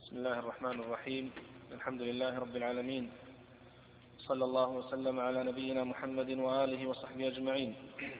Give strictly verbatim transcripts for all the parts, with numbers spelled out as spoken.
بسم الله الرحمن الرحيم. الحمد لله رب العالمين، صلى الله وسلم على نبينا محمد وآله وصحبه أجمعين.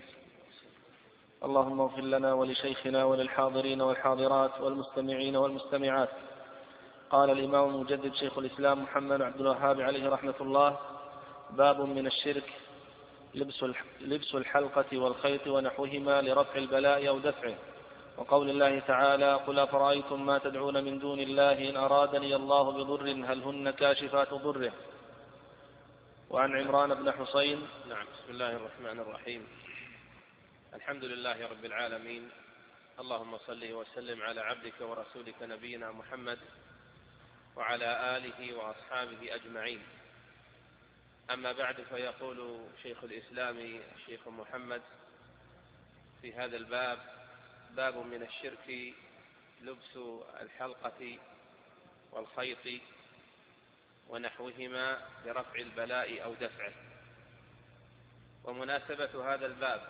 اللهم اغفر لنا ولشيخنا وللحاضرين والحاضرات والمستمعين والمستمعات. قال الإمام المجدد شيخ الإسلام محمد عبد الوهاب عليه رحمة الله: باب من الشرك لبس الحلقة والخيط ونحوهما لرفع البلاء أو دفعه، وقول الله تعالى: قل أفرأيتم ما تدعون من دون الله إن أرادني الله بضر هل هن كاشفات ضره. وعن عمران بن حسين. نعم. بسم الله الرحمن الرحيم. الحمد لله رب العالمين، اللهم صل وسلم على عبدك ورسولك نبينا محمد وعلى آله وأصحابه أجمعين. أما بعد، فيقول شيخ الإسلام الشيخ محمد في هذا الباب: باب من الشرك لبس الحلقة والخيط ونحوهما لرفع البلاء أو دفعه. ومناسبة هذا الباب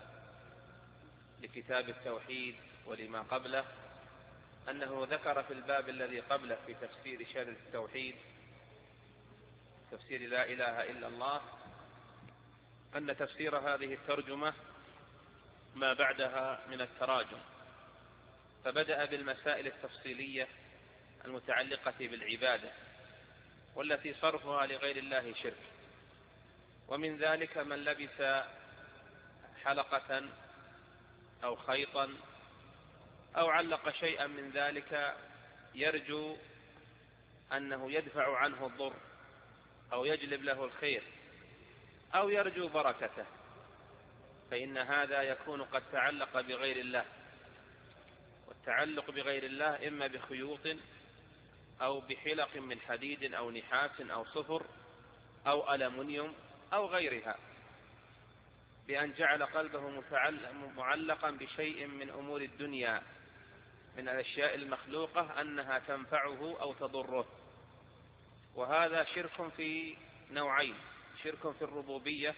لكتاب التوحيد ولما قبله أنه ذكر في الباب الذي قبله في تفسير شرع التوحيد، تفسير لا إله إلا الله، أن تفسير هذه الترجمة ما بعدها من التراجم، فبدأ بالمسائل التفصيلية المتعلقة بالعبادة والتي صرفها لغير الله شرك. ومن ذلك من لبس حلقة أو خيطا أو علق شيئا من ذلك يرجو أنه يدفع عنه الضر أو يجلب له الخير أو يرجو بركته، فإن هذا يكون قد تعلق بغير الله. والتعلق بغير الله إما بخيوط أو بحلق من حديد أو نحاس أو صفر أو ألمنيوم أو غيرها، بأن جعل قلبه معلقا بشيء من أمور الدنيا من الأشياء المخلوقة أنها تنفعه أو تضره. وهذا شرك في نوعين: شرك في الربوبية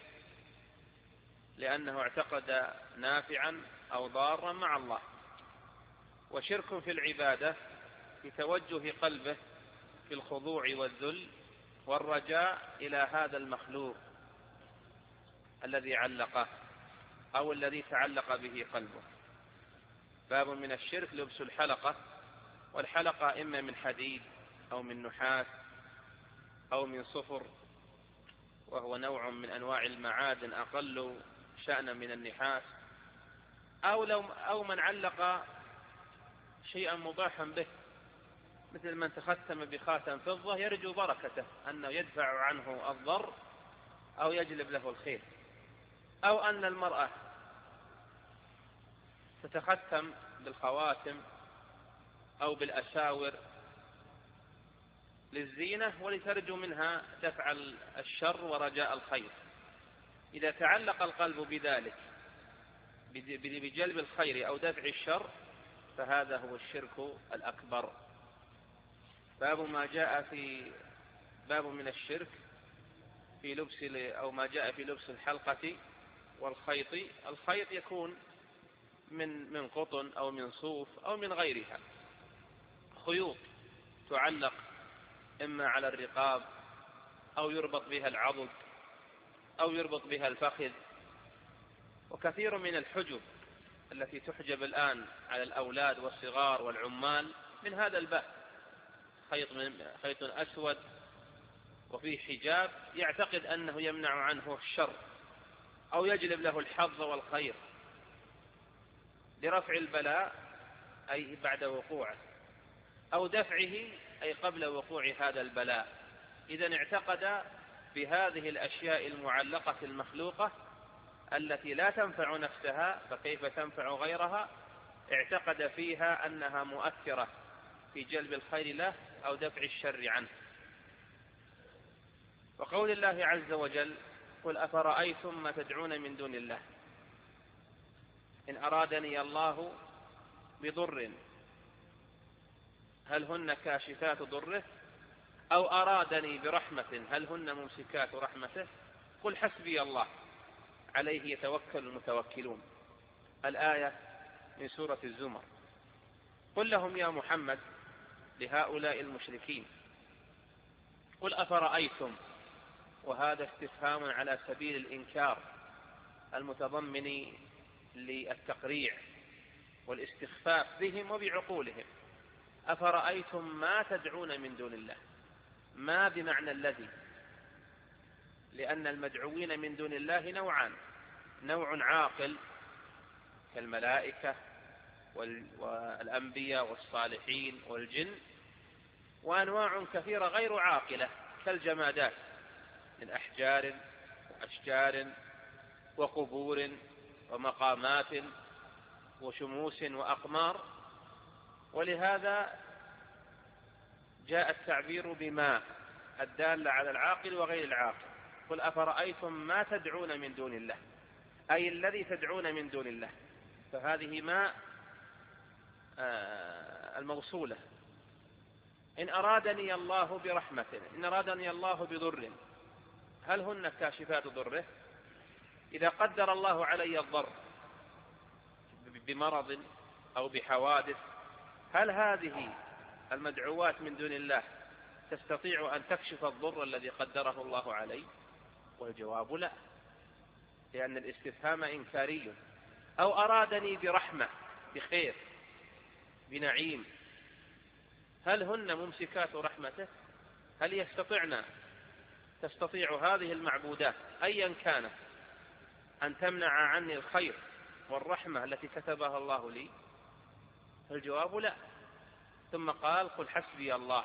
لأنه اعتقد نافعا أو ضارا مع الله، وشرك في العبادة في توجه قلبه في الخضوع والذل والرجاء إلى هذا المخلوق الذي علقه أو الذي تعلق به قلبه. باب من الشرك لبس الحلقة، والحلقة إما من حديد أو من نحاس أو من صفر، وهو نوع من أنواع المعادن أقل شأنا من النحاس، أو, لو أو من علق شيئا مباحا به، مثل من تختم بخاتم فضة يرجو بركته أنه يدفع عنه الضر أو يجلب له الخير، أو أن المرأة تتختم بالخواتم أو بالأساور للزينة ولترجو منها دفع الشر ورجاء الخير. إذا تعلق القلب بذلك بجلب الخير أو دفع الشر فهذا هو الشرك الأكبر. باب ما جاء في باب من الشرك في لبس أو ما جاء في لبس الحلقة والخيط. الخيط يكون من من قطن أو من صوف أو من غيرها، خيوط تعلق إما على الرقاب أو يربط بها العضد أو يربط بها الفخذ. وكثير من الحجب التي تحجب الآن على الأولاد والصغار والعمال من هذا الباب، خيط من خيط أسود وفيه حجاب يعتقد أنه يمنع عنه الشر أو يجلب له الحظ والخير لرفع البلاء أي بعد وقوعه أو دفعه أي قبل وقوع هذا البلاء. إذا اعتقد بهذه الأشياء المعلقة المخلوقة التي لا تنفع نفسها فكيف تنفع غيرها، اعتقد فيها أنها مؤثرة في جلب الخير له أو دفع الشر عنه. وقول الله عز وجل: قل أفرأيتم ما تدعون من دون الله إن أرادني الله بضر هل هن كاشفات ضره أو أرادني برحمة هل هن ممسكات رحمته قل حسبي الله عليه يتوكل المتوكلون. الآية من سورة الزمر. قل لهم يا محمد لهؤلاء المشركين. قل أفرأيتم، وهذا استفهام على سبيل الإنكار المتضمن للتقريع والاستخفاف بهم وبعقولهم. أفرأيتم ما تدعون من دون الله، ما بمعنى الذي، لأن المدعوين من دون الله نوعان: نوع عاقل كالملائكة والأنبياء والصالحين والجن، وأنواع كثيرة غير عاقلة كالجمادات من أحجار وأشجار وقبور ومقامات وشموس وأقمار. ولهذا جاء التعبير بما الدالة على العاقل وغير العاقل. قل أفرأيتم ما تدعون من دون الله، أي الذي تدعون من دون الله، فهذه ما الموصولة. إن أرادني الله برحمة، إن أرادني الله بضر، هل هن كاشفات ضره؟ إذا قدر الله علي الضر بمرض أو بحوادث، هل هذه المدعوات من دون الله تستطيع أن تكشف الضر الذي قدره الله علي؟ والجواب لا، لأن الاستفهام إنكاري. أو أرادني برحمة، بخير، بنعيم، هل هن ممسكات رحمته؟ هل يستطعن تستطيع هذه المعبودات أيا كانت أن تمنع عني الخير والرحمة التي كتبها الله لي؟ الجواب لا. ثم قال: قل حسبي الله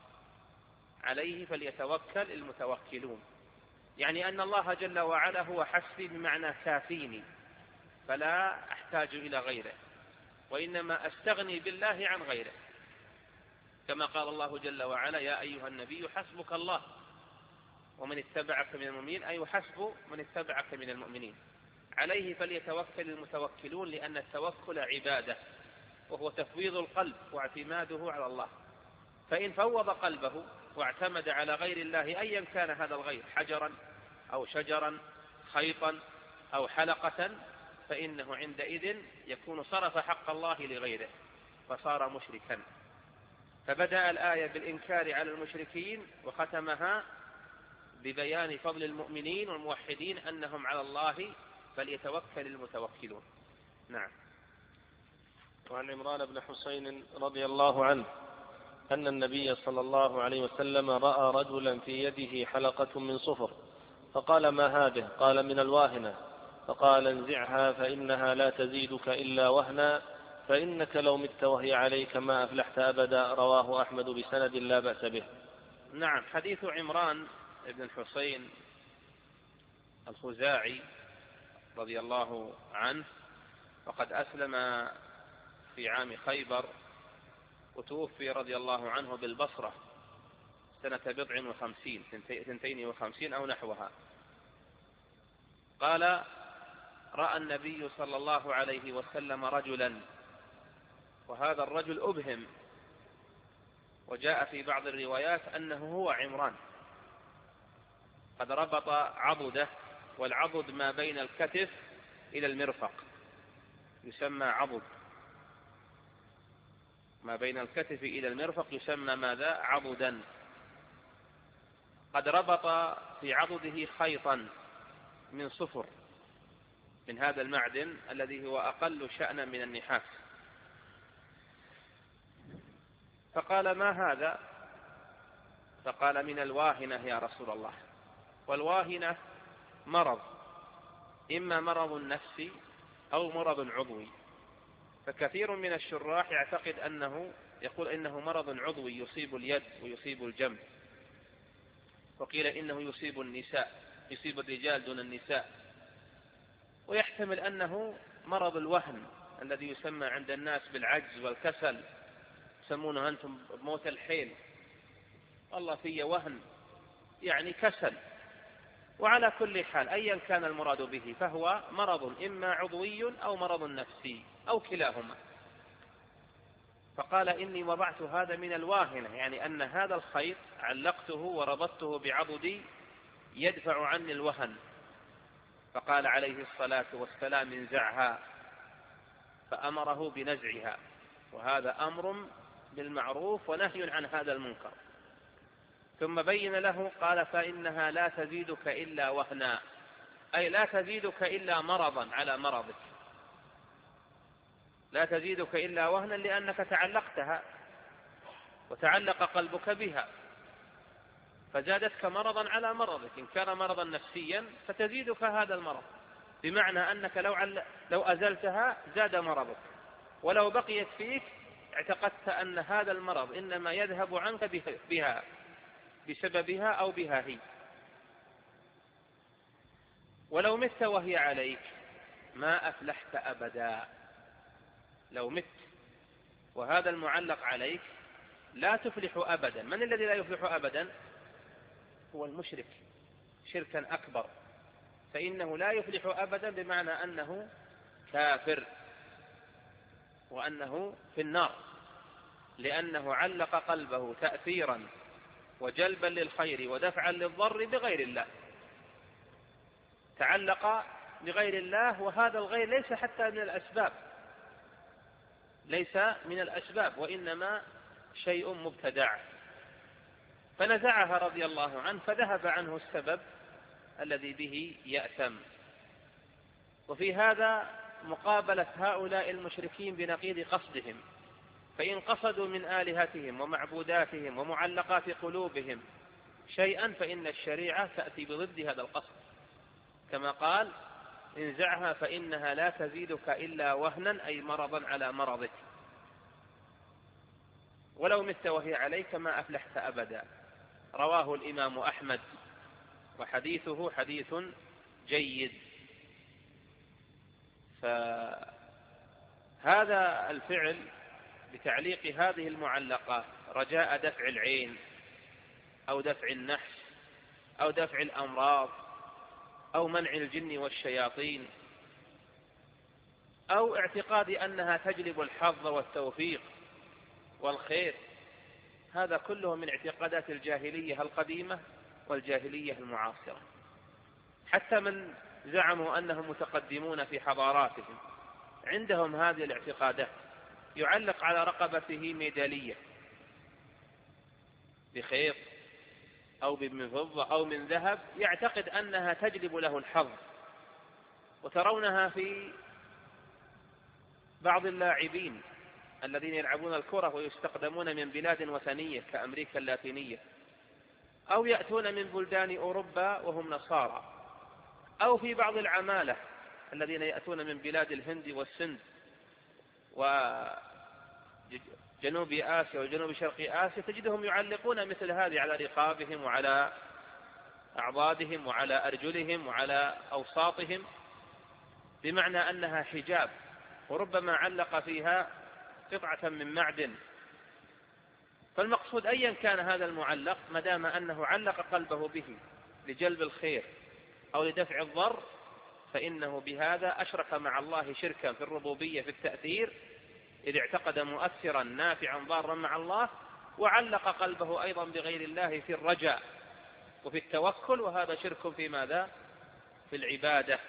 عليه فليتوكل المتوكلون، يعني أن الله جل وعلا هو حسبي بمعنى كافيني، فلا أحتاج إلى غيره، وإنما أستغني بالله عن غيره، كما قال الله جل وعلا: يا أيها النبي حسبك الله ومن اتبعك من المؤمنين، أي حسب من اتبعك من المؤمنين. عليه فليتوكل المتوكلون، لأن التوكل عبادة، وهو تفويض القلب واعتماده على الله. فإن فوض قلبه واعتمد على غير الله أيا كان هذا الغير، حجرا أو شجرا، خيطا أو حلقة، فإنه عندئذ يكون صرف حق الله لغيره فصار مشركا. فبدأ الآية بالإنكار على المشركين، وختمها ببيان فضل المؤمنين والموحدين أنهم على الله فليتوكل المتوكلون. نعم. وعن عمران بن حسين رضي الله عنه أن النبي صلى الله عليه وسلم رأى رجلا في يده حلقة من صفر، فقال: ما هذه؟ قال: من الواهنة. فقال: انزعها فإنها لا تزيدك إلا وهنا، فإنك لو مت وهي عليك ما أفلحت أبدا. رواه أحمد بسند لا بأس به. نعم. حديث عمران بن الحسين الخزاعي رضي الله عنه، وقد أسلم في عام خيبر، وتوفي رضي الله عنه بالبصرة سنة بضع وخمسين، ثنتين وخمسين أو نحوها. قال: رأى النبي صلى الله عليه وسلم رجلا، وهذا الرجل أبهم، وجاء في بعض الروايات أنه هو عمران، قد ربط عضده، والعضد ما بين الكتف إلى المرفق يسمى عضد، ما بين الكتف إلى المرفق يسمى ماذا؟ عضدا. قد ربط في عضده خيطا من صفر، من هذا المعدن الذي هو أقل شأنا من النحاس. فقال: ما هذا؟ فقال: من الواهنة يا رسول الله. والواهنة مرض، إما مرض نفسي أو مرض عضوي، فكثير من الشراح يعتقد أنه يقول إنه مرض عضوي يصيب اليد ويصيب الجنب، وقيل إنه يصيب النساء، يصيب الرجال دون النساء، ويحتمل أنه مرض الوهن الذي يسمى عند الناس بالعجز والكسل، يسمونه أنتم بموت الحيل، والله في وهن يعني كسل. وعلى كل حال أيا كان المراد به فهو مرض إما عضوي أو مرض نفسي أو كلاهما. فقال: إني وضعت هذا من الواهنة، يعني أن هذا الخيط علقته وربطته بعضدي يدفع عني الوهن. فقال عليه الصلاة والسلام: انزعها، فأمره بنزعها، وهذا أمر بالمعروف ونهي عن هذا المنكر. ثم بين له قال فإنها لا تزيدك إلا وهنا، أي لا تزيدك إلا مرضا على مرضك، لا تزيدك إلا وهنا لأنك تعلقتها وتعلق قلبك بها فزادتك مرضا على مرضك. إن كان مرضا نفسيا فتزيدك هذا المرض، بمعنى أنك لو, عل... لو أزلتها زاد مرضك، ولو بقيت فيك اعتقدت أن هذا المرض إنما يذهب عنك بها بسببها أو بها هي. ولو مت وهي عليك ما أفلحت أبدا. لو مت وهذا المعلق عليك لا تفلح أبدا. من الذي لا يفلح أبدا؟ هو المشرك شركا أكبر، فإنه لا يفلح أبدا بمعنى أنه كافر وأنه في النار، لأنه علق قلبه تأثيرا وجلبا للخير ودفعا للضر بغير الله. تعلق بغير الله، وهذا الغير ليس حتى من الأسباب، ليس من الأسباب وإنما شيء مبتدع، فنزعها رضي الله عنه فذهب عنه السبب الذي به يأثم. وفي هذا مقابلة هؤلاء المشركين بنقيض قصدهم، فإن قصدوا من آلهتهم ومعبوداتهم ومعلقات قلوبهم شيئا فإن الشريعة تأتي بضد هذا القصد، كما قال انزعها فإنها لا تزيدك إلا وهنا، أي مرضا على مرضك. ولو مت وهي عليك ما أفلحت أبدا. رواه الإمام أحمد وحديثه حديث جيد. فهذا الفعل بتعليق هذه المعلقات رجاء دفع العين أو دفع النحس أو دفع الأمراض أو منع الجن والشياطين أو اعتقاد أنها تجلب الحظ والتوفيق والخير، هذا كله من اعتقادات الجاهلية القديمة والجاهلية المعاصرة. حتى من زعموا أنهم متقدمون في حضاراتهم عندهم هذه الاعتقادات، يعلق على رقبته ميدالية بخيط أو من فضة أو من ذهب، يعتقد أنها تجلب له الحظ. وترونها في بعض اللاعبين الذين يلعبون الكرة ويستخدمون من بلاد وثنية كأمريكا اللاتينية، أو يأتون من بلدان أوروبا وهم نصارى، أو في بعض العمالة الذين يأتون من بلاد الهند والسند وجنوب آسيا وجنوب شرق آسيا، تجدهم يعلقون مثل هذه على رقابهم وعلى أعضادهم وعلى أرجلهم وعلى أوساطهم، بمعنى أنها حجاب، وربما علق فيها قطعة من معدن. فالمقصود أيا كان هذا المعلق ما دام أنه علق قلبه به لجلب الخير أو لدفع الضر، فإنه بهذا أشرك مع الله شركا في الربوبية في التأثير، إذ اعتقد مؤثرا نافعا ضارا مع الله، وعلق قلبه أيضا بغير الله في الرجاء وفي التوكل، وهذا شرك في ماذا؟ في العبادة.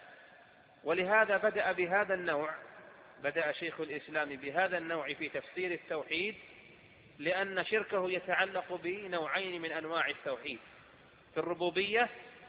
ولهذا بدأ بهذا النوع، بدأ شيخ الإسلام بهذا النوع في تفسير التوحيد، لأن شركه يتعلق بنوعين من أنواع التوحيد، في الربوبية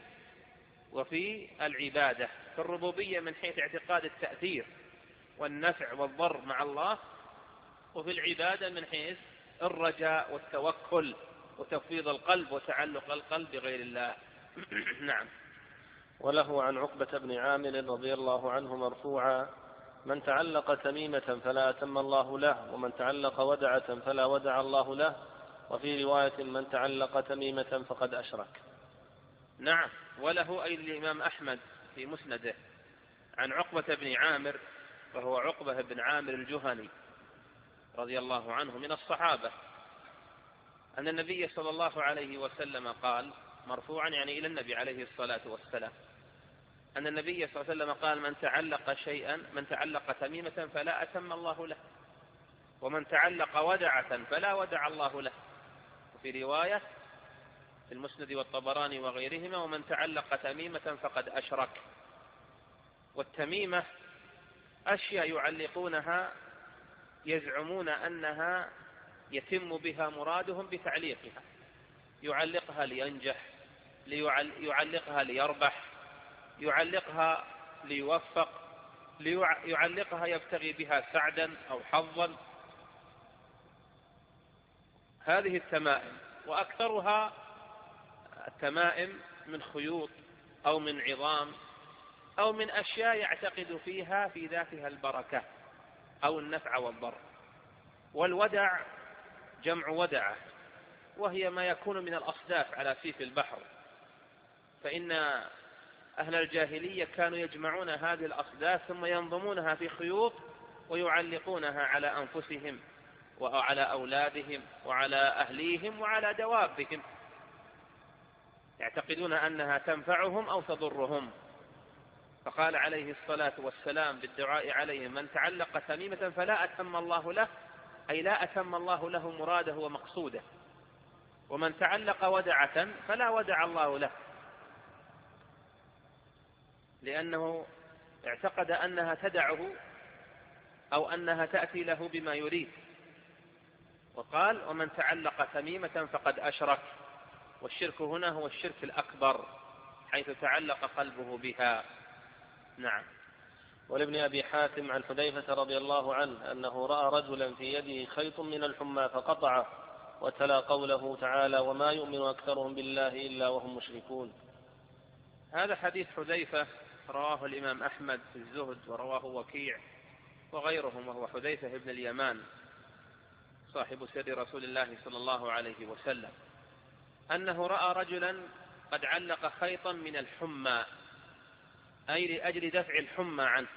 وفي العبادة. في الربوبية من حيث اعتقاد التأثير والنفع والضر مع الله، وفي العبادة من حيث الرجاء والتوكل وتفويض القلب وتعلق القلب بغير الله. نعم. وله عن عقبة بن عامر رضي الله عنه مرفوعا: من تعلق تميمة فلا أتم الله له، ومن تعلق ودعة فلا ودع الله له. وفي رواية: من تعلق تميمة فقد أشرك. نعم. وله أي الإمام أحمد في مسنده عن عقبة بن عامر، وهو عقبة بن عامر الجهني رضي الله عنه من الصحابة، أن النبي صلى الله عليه وسلم قال مرفوعا، يعني إلى النبي عليه الصلاة والسلام، أن النبي صلى الله عليه وسلم قال: من تعلق شيئا من تعلق تميمة فلا أتم الله له، ومن تعلق ودعة فلا ودع الله له. وفي رواية في المسند والطبراني وغيرهما: ومن تعلق تميمة فقد أشرك. والتميمة أشياء يعلقونها يزعمون أنها يتم بها مرادهم بتعليقها، يعلقها لينجح، يعلقها ليربح، يعلقها ليوفق، يعلقها يبتغي بها سعدا أو حظا. هذه التمائم، وأكثرها التمائم من خيوط أو من عظام أو من أشياء يعتقد فيها في ذاتها البركة أو النفع والضر. والودع جمع ودعة، وهي ما يكون من الأصداف على سيف البحر، فإن أهل الجاهلية كانوا يجمعون هذه الأصداف ثم ينظمونها في خيوط ويعلقونها على أنفسهم وعلى أولادهم وعلى أهليهم وعلى دوابهم، يعتقدون أنها تنفعهم أو تضرهم. فقال عليه الصلاة والسلام بالدعاء عليهم: من تعلق تميمة فلا أتم الله له، أي لا أتم الله له مراده ومقصوده، ومن تعلق ودعة فلا ودع الله له، لأنه اعتقد أنها تدعه أو أنها تأتي له بما يريد. وقال: ومن تعلق تميمة فقد أشرك. والشرك هنا هو الشرك الأكبر، حيث تعلق قلبه بها. نعم. ولابن أبي حاتم عن حذيفة رضي الله عنه أنه رأى رجلا في يده خيط من الحمى فقطعه، وتلا قوله تعالى: وما يؤمن أكثرهم بالله إلا وهم مشركون. هذا حديث حذيفة رواه الإمام أحمد في الزهد، ورواه وكيع وغيرهم، وهو حذيفة بن اليمان صاحب سر رسول الله صلى الله عليه وسلم، أنه رأى رجلا قد علق خيطا من الحمى، أي لأجل دفع الحمى عنه.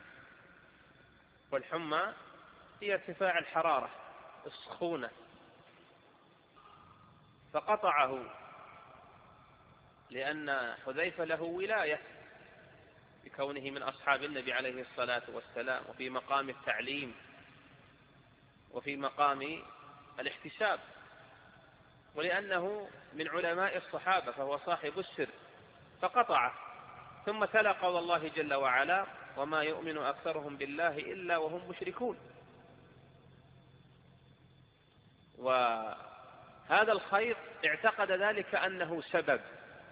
والحمى هي ارتفاع الحرارة، السخونة، فقطعه، لأن حذيفة له ولاية بكونه من أصحاب النبي عليه الصلاة والسلام، وفي مقام التعليم وفي مقام الاحتساب، ولأنه من علماء الصحابة فهو صاحب السر، فقطعه. ثم تلا قول الله جل وعلا: وما يؤمن أكثرهم بالله إلا وهم مشركون. وهذا الخيط اعتقد ذلك أنه سبب،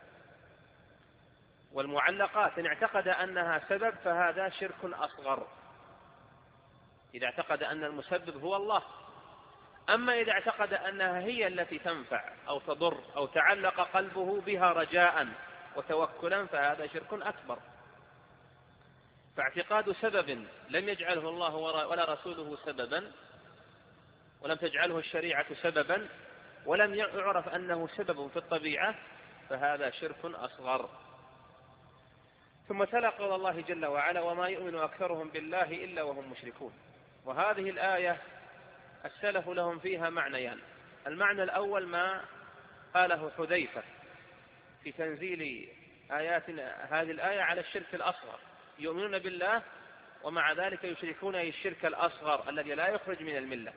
والمعلقات إن اعتقد أنها سبب فهذا شرك أصغر، إذا اعتقد أن المسبب هو الله. أما إذا اعتقد أنها هي التي تنفع أو تضر أو تعلق قلبه بها رجاء وتوكلا فهذا شرك أكبر. فاعتقاد سبب لم يجعله الله ولا رسوله سببا، ولم تجعله الشريعة سببا، ولم يعرف أنه سبب في الطبيعة، فهذا شرك أصغر. ثم تلا قول الله جل وعلا: وما يؤمن أكثرهم بالله إلا وهم مشركون. وهذه الآية السلف لهم فيها معنيان. المعنى الأول ما قاله حذيفة في تنزيل آيات هذه الآية على الشرك الأصغر، يؤمنون بالله ومع ذلك يشركون الشرك الأصغر الذي لا يخرج من الملة،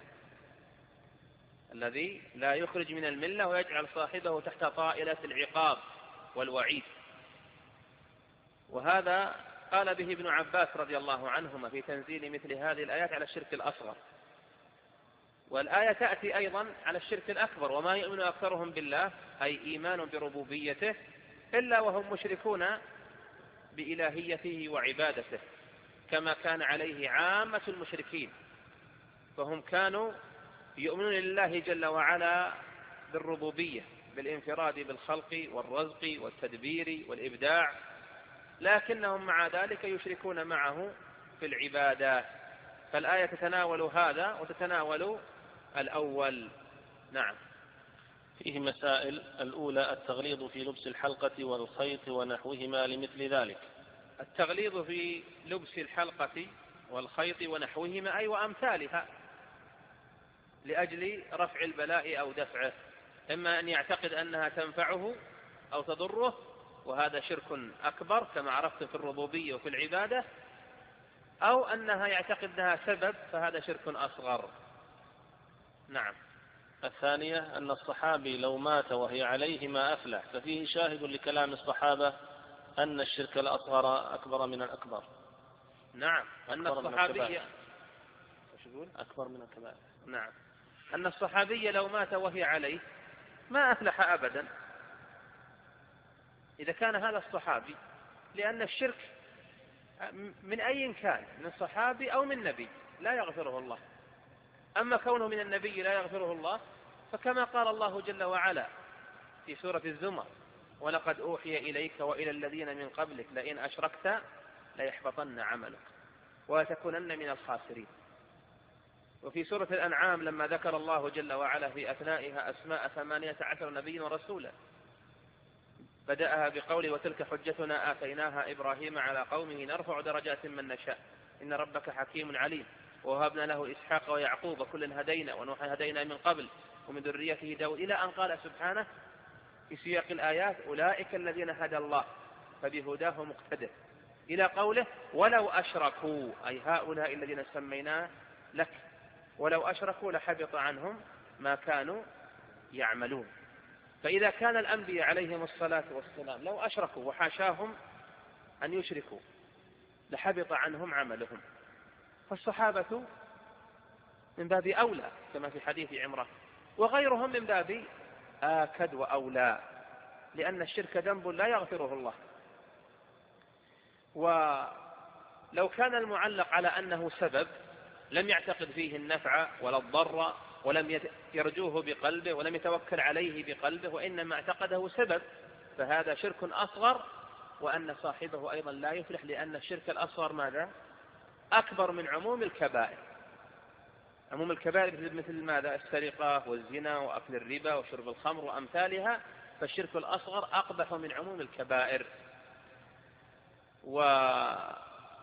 الذي لا يخرج من الملة ويجعل صاحبه تحت طائلة العقاب والوعيد. وهذا قال به ابن عباس رضي الله عنهما في تنزيل مثل هذه الآيات على الشرك الأصغر. والآية تأتي أيضا على الشرك الأكبر: وما يؤمن أكثرهم بالله، أي إيمان بربوبيته، إلا وهم مشركون بإلهيته وعبادته، كما كان عليه عامة المشركين، فهم كانوا يؤمنون لله جل وعلا بالربوبية، بالانفراد بالخلق والرزق والتدبير والإبداع، لكنهم مع ذلك يشركون معه في العبادات. فالآية تتناول هذا وتتناول الأول. نعم. فيه مسائل. الأولى: التغليظ في لبس الحلقة والخيط ونحوهما لمثل ذلك. التغليظ في لبس الحلقة والخيط ونحوهما أي وأمثالها، لأجل رفع البلاء أو دفعه، إما أن يعتقد أنها تنفعه أو تضره، وهذا شرك أكبر كما عرفت في الربوبية وفي العبادة، أو أنها يعتقد أنها سبب، فهذا شرك أصغر. نعم. الثانية: أن الصحابي لو مات وهي عليه ما أفلح، ففيه شاهد لكلام الصحابة أن الشرك الأصغر أكبر من الأكبر. نعم، أن الصحابي أكبر من الكبائر. نعم، أن الصحابي لو مات وهي عليه ما أفلح أبدا إذا كان هذا الصحابي، لأن الشرك من أي كان، من صحابي أو من نبي، لا يغفره الله. أما كونه من النبي لا يغفره الله، فكما قال الله جل وعلا في سورة الزمر: ولقد أوحي إليك وإلى الذين من قبلك لئن أشركت ليحبطن عملك ولتكونن من الخاسرين. وفي سورة الأنعام لما ذكر الله جل وعلا في أثنائها أسماء ثمانية عشر نبيا ورسولا، بدأها بقوله: وتلك حجتنا آتيناها إبراهيم على قومه نرفع درجات من نشاء إن ربك حكيم عليم ووهبنا له إسحاق ويعقوب كلا هدينا ونوحا هدينا من قبل ومن ذريته داود، إلى أن قال سبحانه في سياق الآيات: أولئك الذين هدى الله فبهداه مقتدر، إلى قوله: ولو أشركوا، أي هؤلاء الذين سميناه لك، ولو أشركوا لحبط عنهم ما كانوا يعملون. فإذا كان الأنبياء عليهم الصلاة والسلام لو أشركوا، وحاشاهم أن يشركوا، لحبط عنهم عملهم، فالصحابة من باب أولى كما في حديث عمران، وغيرهم من باب آكد وأولى، لأن الشرك ذنب لا يغفره الله. ولو كان المعلق على أنه سبب لم يعتقد فيه النفع ولا الضر ولم يرجوه بقلبه ولم يتوكل عليه بقلبه، وإنما اعتقده سبب، فهذا شرك أصغر، وأن صاحبه أيضا لا يفلح، لأن الشرك الأصغر ماذا؟ أكبر من عموم الكبائر. عموم الكبائر مثل ماذا؟ السرقة والزنا وأكل الربا وشرب الخمر وأمثالها، فالشرك الأصغر أقبح من عموم الكبائر. وهذا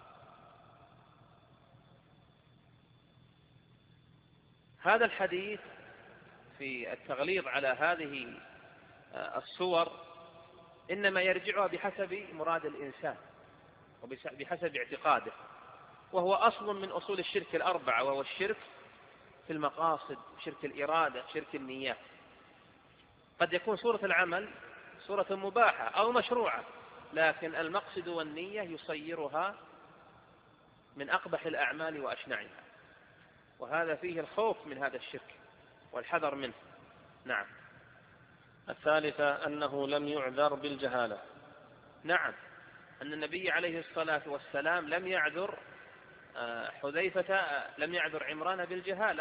الحديث في التغليظ على هذه الصور إنما يرجعها بحسب مراد الإنسان وبحسب اعتقاده، وهو أصل من أصول الشرك الأربعة، وهو الشرك في المقاصد، شرك الإرادة، شرك النيات. قد يكون صورة العمل صورة مباحة أو مشروعة، لكن المقصد والنية يصيرها من أقبح الأعمال وأشنعها، وهذا فيه الخوف من هذا الشرك والحذر منه. نعم. الثالثة أنه لم يعذر بالجهالة. نعم، أن النبي عليه الصلاة والسلام لم يعذر حذيفة، لم يعذر عمران بالجهالة،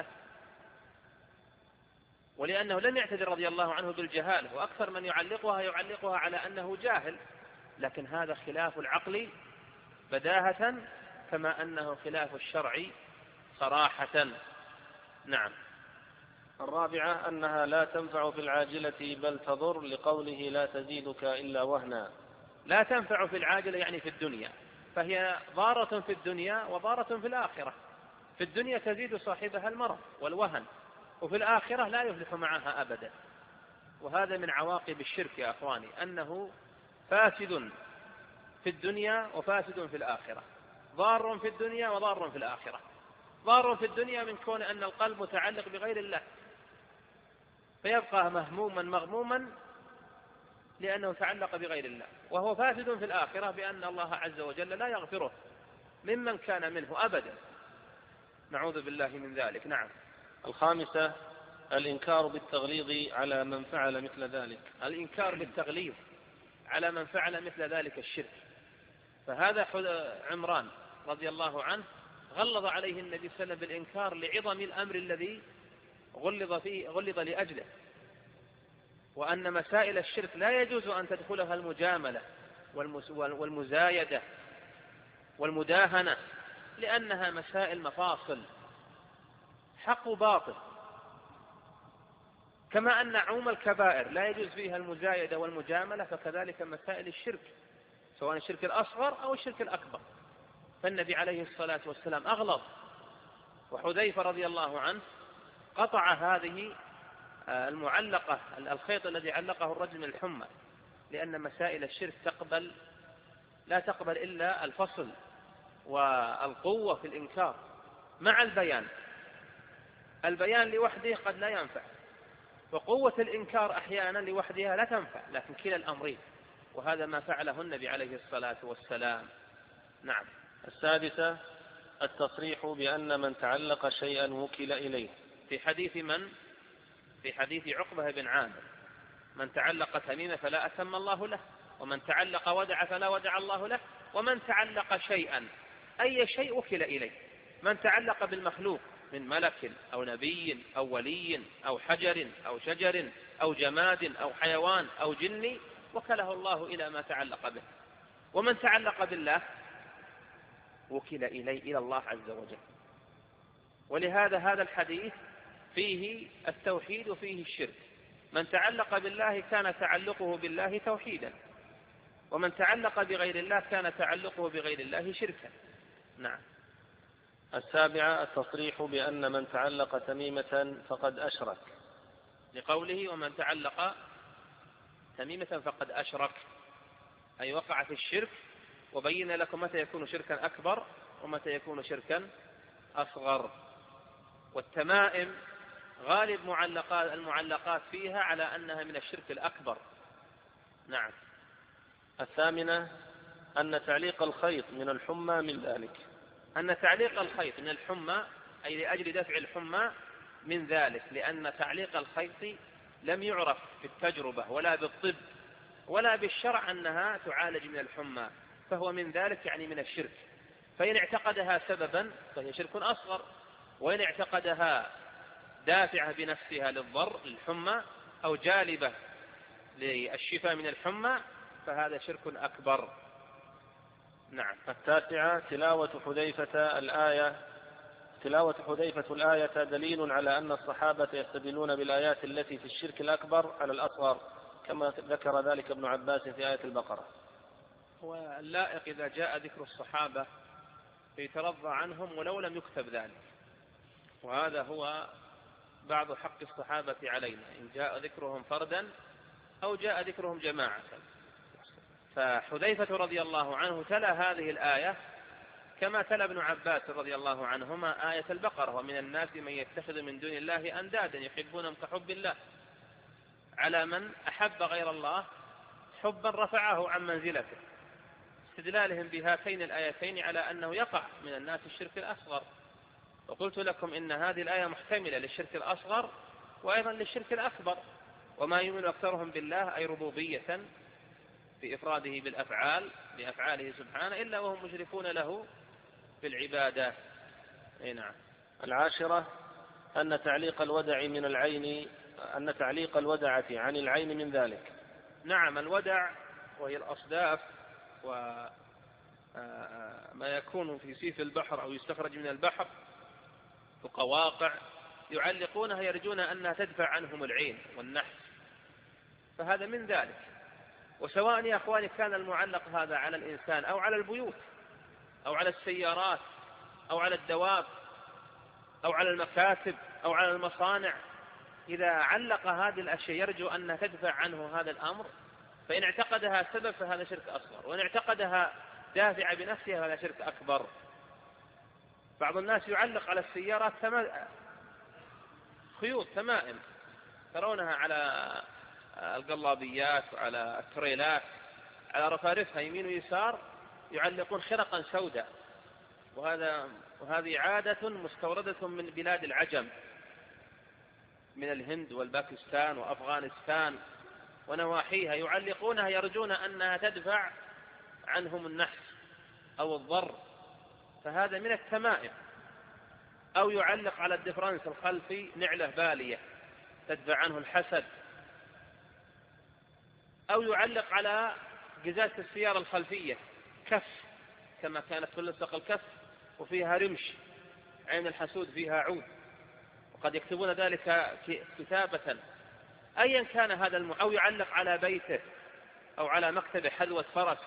ولأنه لم يعتذر رضي الله عنه بالجهالة، وأكثر من يعلقها يعلقها على أنه جاهل، لكن هذا خلاف العقل بداهة كما أنه خلاف الشرع صراحة. نعم. الرابعة أنها لا تنفع في العاجلة بل تضر، لقوله لا تزيدك إلا وهنا. لا تنفع في العاجلة يعني في الدنيا، فهي ضارة في الدنيا وضارة في الآخرة. في الدنيا تزيد صاحبها المرض والوهن، وفي الآخرة لا يفلح معها أبدا. وهذا من عواقب الشرك يا أخواني، أنه فاسد في الدنيا وفاسد في الآخرة، ضار في الدنيا وضار في الآخرة. ضار في الدنيا من كون أن القلب متعلق بغير الله، فيبقى مهموما مغموما لأنه تعلق بغير الله، وهو فاسد في الآخرة بأن الله عز وجل لا يغفره ممن كان منه أبدا، نعوذ بالله من ذلك. نعم. الخامسة الإنكار بالتغليظ على من فعل مثل ذلك. الإنكار بالتغليظ على من فعل مثل ذلك الشرك، فهذا عمران رضي الله عنه غلظ عليه النبي صلى الله عليه وسلم بالإنكار لعظم الأمر الذي غلظ فيه، غلظ لأجله، وأن مسائل الشرك لا يجوز أن تدخلها المجاملة والمزايدة والمداهنة، لأنها مسائل مفاصل، حق وباطل، كما أن عموم الكبائر لا يجوز فيها المزايدة والمجاملة، فكذلك مسائل الشرك سواء الشرك الأصغر أو الشرك الأكبر. فالنبي عليه الصلاة والسلام أغلظ، وحذيفة رضي الله عنه قطع هذه المعلقة، الخيط الذي علقه الرجل من الحمى، لأن مسائل الشرك تقبل لا تقبل إلا الفصل والقوة في الإنكار مع البيان. البيان لوحده قد لا ينفع، وقوة الإنكار أحيانا لوحدها لا تنفع، لكن كلا الأمرين، وهذا ما فعله النبي عليه الصلاة والسلام. نعم. السادسة التصريح بأن من تعلق شيئا وكل إليه. في حديث من؟ في حديث عقبة بن عامر: من تعلق تميمة فلا أتم الله له، ومن تعلق ودع فلا ودع الله له، ومن تعلق شيئا أي شيء وكل إليه. من تعلق بالمخلوق من ملك أو نبي أو ولي أو حجر أو شجر أو جماد أو حيوان أو جن وكله الله إلى ما تعلق به. ومن تعلق بالله وكل إليه إلى الله عز وجل. ولهذا هذا الحديث فيه التوحيد وفيه الشرك. من تعلق بالله كان تعلقه بالله توحيدا، ومن تعلق بغير الله كان تعلقه بغير الله شركا. نعم. السابعة التصريح بأن من تعلق تميمة فقد أشرك، لقوله: ومن تعلق تميمة فقد أشرك، أي وقع في الشرك. وبين لكم متى يكون شركا أكبر ومتى يكون شركا أصغر. والتمائم غالب معلقات المعلقات فيها على أنها من الشرك الأكبر. نعم. الثامنة أن تعليق الخيط من الحمى من ذلك، أن تعليق الخيط من الحمى أي لأجل دفع الحمى من ذلك، لأن تعليق الخيط لم يعرف في التجربة ولا بالطب ولا بالشرع أنها تعالج من الحمى، فهو من ذلك يعني من الشرك. فإن اعتقدها سببا فهي شرك أصغر، وإن اعتقدها دافعة بنفسها للضر للحمى أو جالبة للشفاء من الحمى فهذا شرك أكبر. نعم. التاسعة تلاوة حذيفة الآية تلاوة حذيفة الآية دليل على أن الصحابة يستدلون بالآيات التي في الشرك الأكبر على الأصغر، كما ذكر ذلك ابن عباس في آية البقرة. واللائق إذا جاء ذكر الصحابة فيترضى عنهم ولو لم يكتب ذلك، وهذا هو بعض حق الصحابة علينا، إن جاء ذكرهم فردا أو جاء ذكرهم جماعة. فحذيفة رضي الله عنه تلا هذه الآية كما تلا ابن عباس رضي الله عنهما آية البقرة: ومن الناس من يتخذ من دون الله أندادا يحبونهم كحب الله، على من أحب غير الله حبا رفعه عن منزلته، استدلالهم بهاتين الآيتين على أنه يقع من الناس الشرك الأصغر. وقلت لكم إن هذه الآية محتملة للشرك الأصغر وأيضا للشرك الأكبر. وما يؤمن أكثرهم بالله أي ربوبية في إفراده بالأفعال بأفعاله سبحانه إلا وهم مشركون له في العبادة. أي نعم. العاشرة أن تعليق الودع من العين أن تعليق الودعة عن العين من ذلك. نعم. الودع وهي الأصداف وما يكون في سيف البحر أو يستخرج من البحر وقواقع يعلقونها يرجون أنها تدفع عنهم العين والنحس، فهذا من ذلك. وسواء يا أخواني كان المعلق هذا على الإنسان أو على البيوت أو على السيارات أو على الدواب أو على المكاتب أو على المصانع، إذا علق هذه الأشياء يرجو أن تدفع عنه هذا الأمر، فإن اعتقدها سبب فهذا شرك أصغر، وإن اعتقدها دافع بنفسها فهذا شرك أكبر. بعض الناس يعلق على السيارات خيوط تمائم ترونها على القلابيات وعلى التريلات على رفارفها يمين ويسار، يعلقون خرقا سوداء، وهذا وهذه عادة مستوردة من بلاد العجم، من الهند والباكستان وأفغانستان ونواحيها، يعلقونها يرجون أنها تدفع عنهم النحس أو الضر، فهذا من التمائم. أو يعلق على الدفرنس الخلفي نعلة بالية تدفع عنه الحسد، أو يعلق على قزاز السيارة الخلفية كف كما كانت تلصق الكف وفيها رمش عين الحسود فيها عود، وقد يكتبون ذلك كتابة أيا كان هذا الم... أو يعلق على بيته أو على مكتبه حذوة فرس،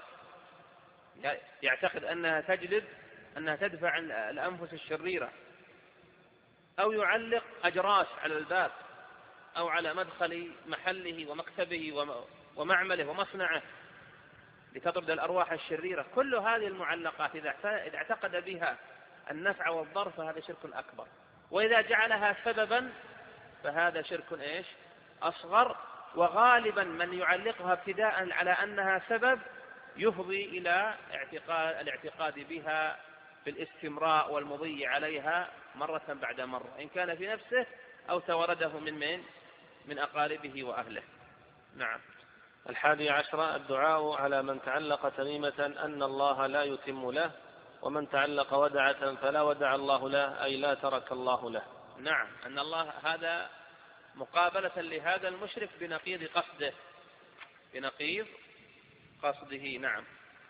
يعتقد أنها تجلب أنها تدفع عن الأنفس الشريرة. أو يعلق أجراس على الباب أو على مدخل محله ومكتبه ومعمله ومصنعه لتطرد الأرواح الشريرة. كل هذه المعلقات إذا اعتقد بها النفع والضر فهذا شرك أكبر، وإذا جعلها سببا فهذا شرك إيش؟ أصغر. وغالبا من يعلقها ابتداء على أنها سبب يفضي إلى اعتقاد الاعتقاد بها في الاستمراء والمضي عليها مرة بعد مرة، إن كان في نفسه أو تورده من من من أقاربه وأهله. نعم. الحادي عشر الدعاء على من تعلق تميمة أن الله لا يتم له، ومن تعلق ودعة فلا ودع الله له، أي لا ترك الله له. نعم، أن الله هذا مقابلة لهذا المشرك بنقيض قصده، بنقيض قصده. نعم.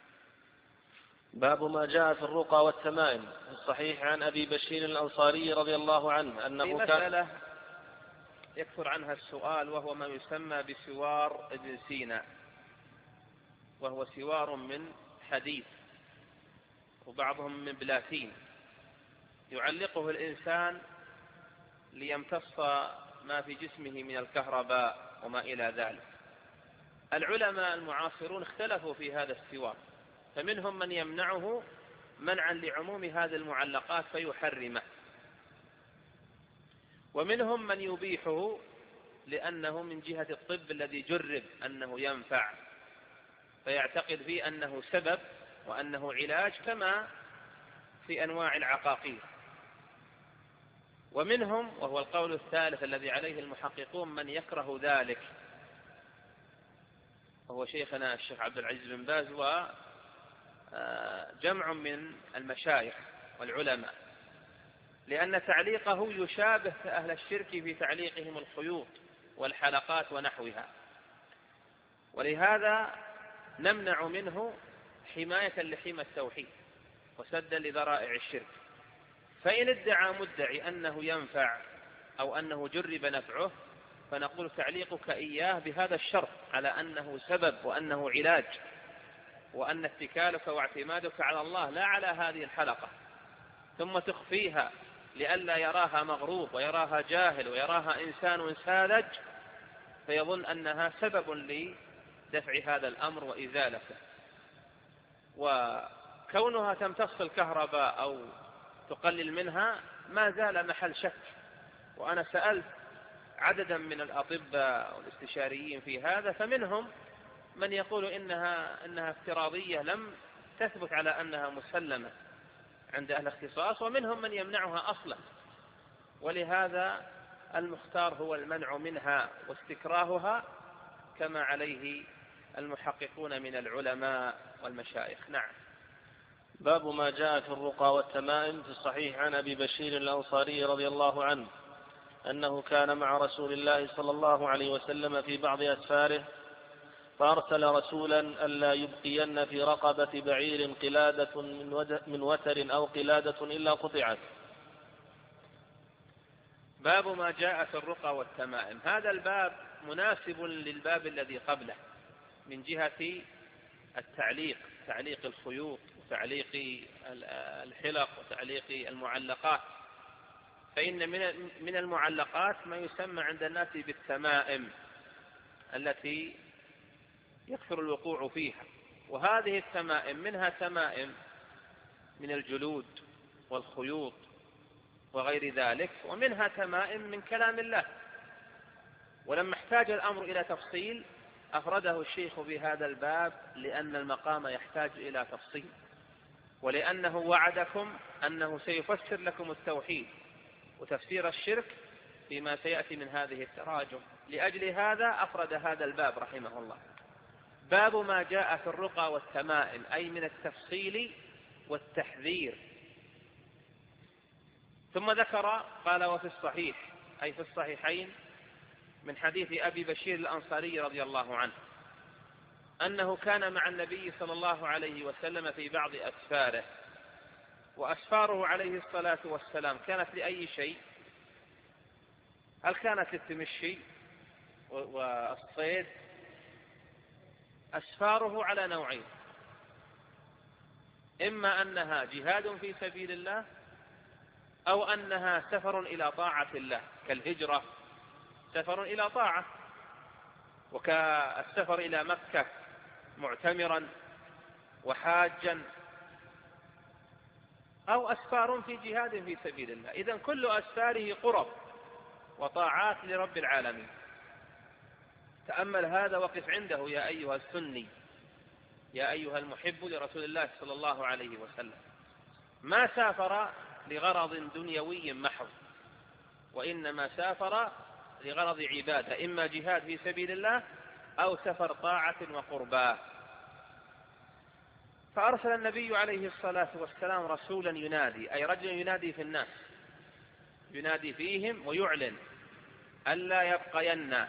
باب ما جاء في الرقى والتمائم. في الصحيح عن أبي بشير الأنصاري رضي الله عنه أنه في مسألة يكثر عنها السؤال، وهو ما يسمى بسوار ابن سينا، وهو سوار من حديد وبعضهم من بلاتين يعلقه الإنسان ليمتص ما في جسمه من الكهرباء وما إلى ذلك. العلماء المعاصرون اختلفوا في هذا السوار، فمنهم من يمنعه منعا لعموم هذه المعلقات فيحرمه، ومنهم من يبيحه لأنه من جهة الطب الذي جرب أنه ينفع، فيعتقد فيه أنه سبب وأنه علاج كما في أنواع العقاقير. ومنهم، وهو القول الثالث الذي عليه المحققون، من يكره ذلك، وهو شيخنا الشيخ عبد العزيز بن باز وجمع من المشايخ والعلماء، لأن تعليقه يشابه أهل الشرك في تعليقهم الخيوط والحلقات ونحوها، ولهذا نمنع منه حماية لحمى التوحيد وسدا لذرائع الشرك. فإن ادعى مدعي أنه ينفع أو أنه جرب نفعه، فنقول تعليقك إياه بهذا الشرط على أنه سبب وأنه علاج، وأن اتكالك واعتمادك على الله لا على هذه الحلقة، ثم تخفيها لئلا يراها مغروب ويراها جاهل ويراها إنسان ساذج فيظن أنها سبب لدفع هذا الأمر وإزالته. وكونها تمتص الكهرباء أو تقلل منها ما زال محل شك، وأنا سألت عددا من الأطباء والاستشاريين في هذا، فمنهم من يقول إنها, إنها افتراضية لم تثبت على أنها مسلمة عند أهل الاختصاص، ومنهم من يمنعها أصلا. ولهذا المختار هو المنع منها واستكراهها كما عليه المحققون من العلماء والمشايخ. نعم. باب ما جاء في الرقى والتمائم. في الصحيح عن أبي بشير الأنصاري رضي الله عنه أنه كان مع رسول الله صلى الله عليه وسلم في بعض أسفاره، فأرسل رسولا ألا يبقين في رقبة بعير قلادة من وتر أو قلادة إلا قطعت. باب ما جاء في الرقى والتمائم. هذا الباب مناسب للباب الذي قبله من جهة التعليق، تعليق الخيوط وتعليق الحلق وتعليق المعلقات. فإن من المعلقات ما يسمى عند الناس بالتمائم التي يكثر الوقوع فيها، وهذه التمائم منها تمائم من الجلود والخيوط وغير ذلك، ومنها تمائم من كلام الله. ولما احتاج الأمر إلى تفصيل أفرده الشيخ بهذا الباب، لأن المقام يحتاج إلى تفصيل، ولأنه وعدكم أنه سيفسر لكم التوحيد وتفسير الشرك فيما سيأتي من هذه التراجم. لأجل هذا أفرد هذا الباب رحمه الله. باب ما جاء في الرقى والتمائم، أي من التفصيل والتحذير. ثم ذكر قال وفي الصحيح، أي في الصحيحين، من حديث أبي بشير الأنصاري رضي الله عنه أنه كان مع النبي صلى الله عليه وسلم في بعض أسفاره. وأسفاره عليه الصلاة والسلام كانت لأي شيء؟ هل كانت للتمشي والصيد؟ أسفاره على نوعين: إما أنها جهاد في سبيل الله، أو أنها سفر إلى طاعة الله، كالهجرة سفر إلى طاعة، وكالسفر إلى مكة معتمرا وحاجا، أو أسفار في جهاد في سبيل الله. إذن كل أسفاره قرب وطاعات لرب العالمين. تأمل هذا وقف عنده يا أيها السني، يا أيها المحب لرسول الله صلى الله عليه وسلم. ما سافر لغرض دنيوي محض، وإنما سافر لغرض عبادة، إما جهاد في سبيل الله أو سفر طاعة وقرباه. فأرسل النبي عليه الصلاة والسلام رسولا ينادي، أي رجل ينادي في الناس، ينادي فيهم ويعلن ألا يبقين،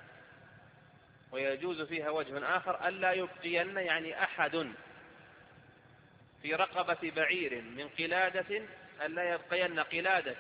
ويجوز فيها وجه آخر ألا يبقين، يعني أحد في رقبة بعير من قلادة، ألا يبقين قلادة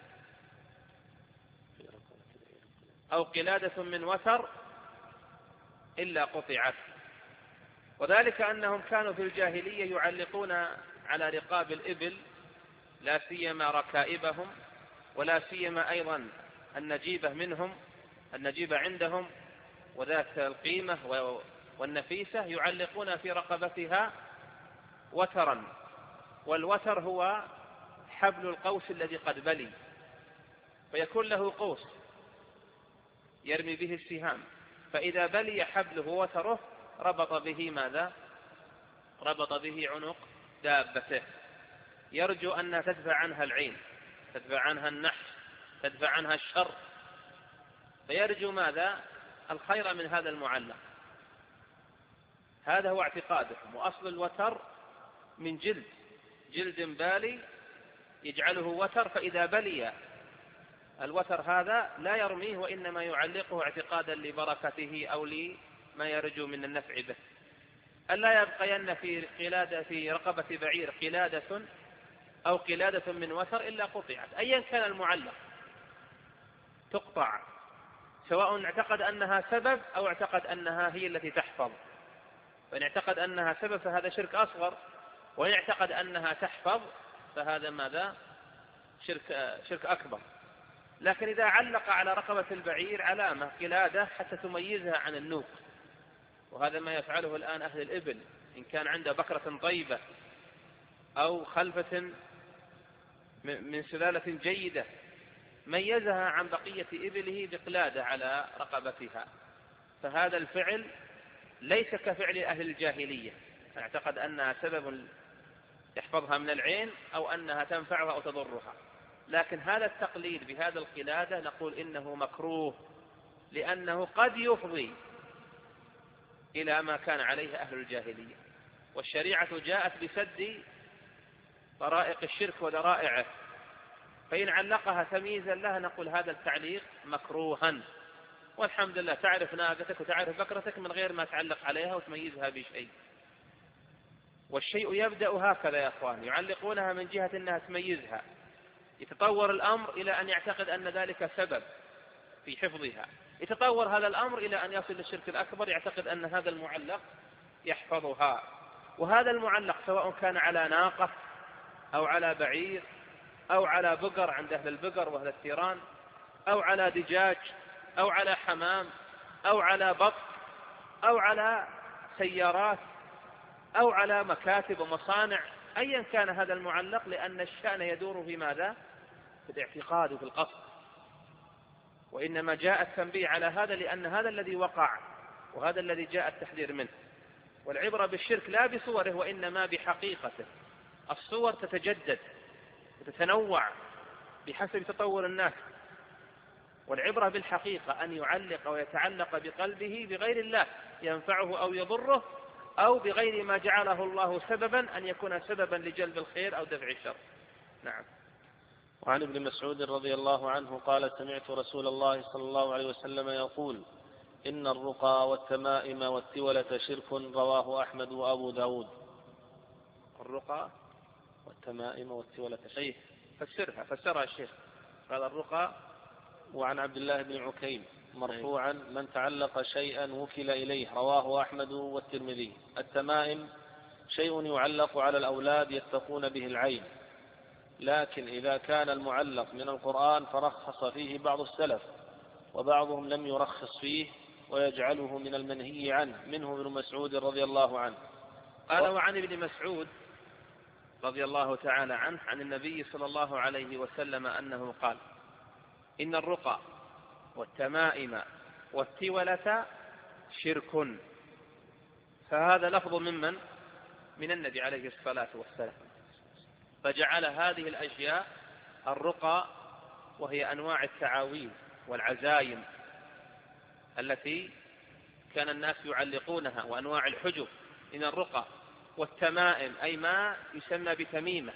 أو قلادة من وتر إلا قطعت. وذلك أنهم كانوا في الجاهلية يعلقون على رقاب الإبل لا سيما ركائبهم، ولا سيما أيضا النجيبة منهم، النجيبة عندهم وذات القيمة والنفيسة، يعلقون في رقبتها وترا، والوتر هو حبل القوس الذي قد بلي، فيكون له قوس يرمي به السهام، فإذا بلي حبله وتره ربط به ماذا؟ ربط به عنق دابته، يرجو أن تدفع عنها العين، تدفع عنها النحس، تدفع عنها الشر، فيرجو ماذا؟ الخير من هذا المعلق. هذا هو اعتقادهم. وأصل الوتر من جلد، جلد بالي يجعله وتر، فإذا بلي الوتر هذا لا يرميه، وإنما يعلقه اعتقادا لبركته أو لما يرجو من النفع به. ألا يبقين في قلادة في رقبة بعير قلادة أو قلادة من وتر إلا قطعت، أيا كان المعلق تقطع، سواء اعتقد أنها سبب أو اعتقد أنها هي التي تحفظ. فإن اعتقد أنها سبب فهذا شرك أصغر، وإن اعتقد أنها تحفظ فهذا ماذا؟ شرك, شرك أكبر. لكن إذا علق على رقبة البعير علامة قلادة حتى تميزها عن النوق، وهذا ما يفعله الآن أهل الإبل، إن كان عنده بكرة طيبة أو خلفة من سلالة جيدة ميزها عن بقية إبله بقلادة على رقبتها، فهذا الفعل ليس كفعل أهل الجاهلية، اعتقد أنها سبب يحفظها من العين أو أنها تنفعها أو تضرها. لكن هذا التقليد بهذا القلادة نقول إنه مكروه، لأنه قد يفضي إلى ما كان عليه أهل الجاهلية، والشريعة جاءت بسد طرائق الشرك وذرائعه، فإن علقها تمييزا لها نقول هذا التعليق مكروها. والحمد لله تعرف ناقتك وتعرف بكرتك من غير ما تعلق عليها وتميزها بشيء. والشيء يبدأ هكذا يا أخوان، يعلقونها من جهة أنها تميزها، يتطور الأمر إلى أن يعتقد أن ذلك سبب في حفظها، يتطور هذا الأمر إلى أن يصل للشرك الأكبر، يعتقد أن هذا المعلق يحفظها. وهذا المعلق سواء كان على ناقة أو على بعير أو على بقر عند أهل البقر وأهل الثيران، أو على دجاج أو على حمام أو على بط أو على سيارات أو على مكاتب ومصانع، أيا كان هذا المعلق، لأن الشأن يدور في ماذا؟ في الاعتقاد وفي القصد. وإنما جاء التنبيه على هذا لأن هذا الذي وقع وهذا الذي جاء التحذير منه. والعبرة بالشرك لا بصوره وإنما بحقيقته. الصور تتجدد وتتنوع بحسب تطور الناس، والعبرة بالحقيقة أن يعلق ويتعلق بقلبه بغير الله ينفعه أو يضره، أو بغير ما جعله الله سببا أن يكون سببا لجلب الخير أو دفع الشر. نعم. وعن ابن مسعود رضي الله عنه قال: سمعت رسول الله صلى الله عليه وسلم يقول: إن الرقى والتمائم والتولة شرك، رواه أحمد وأبو داود. الرقى والتمائم والتولة شرك. فسرها فسرها الشيخ. قال الرقى. وعن عبد الله بن عكيم مرفوعا: من تعلق شيئا وكل إليه، رواه أحمد والترمذي. التمائم شيء يعلق على الأولاد يتقون به العين، لكن إذا كان المعلق من القرآن فرخص فيه بعض السلف، وبعضهم لم يرخص فيه ويجعله من المنهي عنه، منه ابن مسعود رضي الله عنه. قال: وعن ابن مسعود رضي الله تعالى عنه عن النبي صلى الله عليه وسلم أنه قال: إن الرقى والتمائم والتولة شرك. فهذا لفظ ممن؟ من النبي عليه الصلاة والسلام، فجعل هذه الأشياء الرقى وهي أنواع التعاويذ والعزايم التي كان الناس يعلقونها، وأنواع الحجب من الرقى، والتمائم أي ما يسمى بتميمة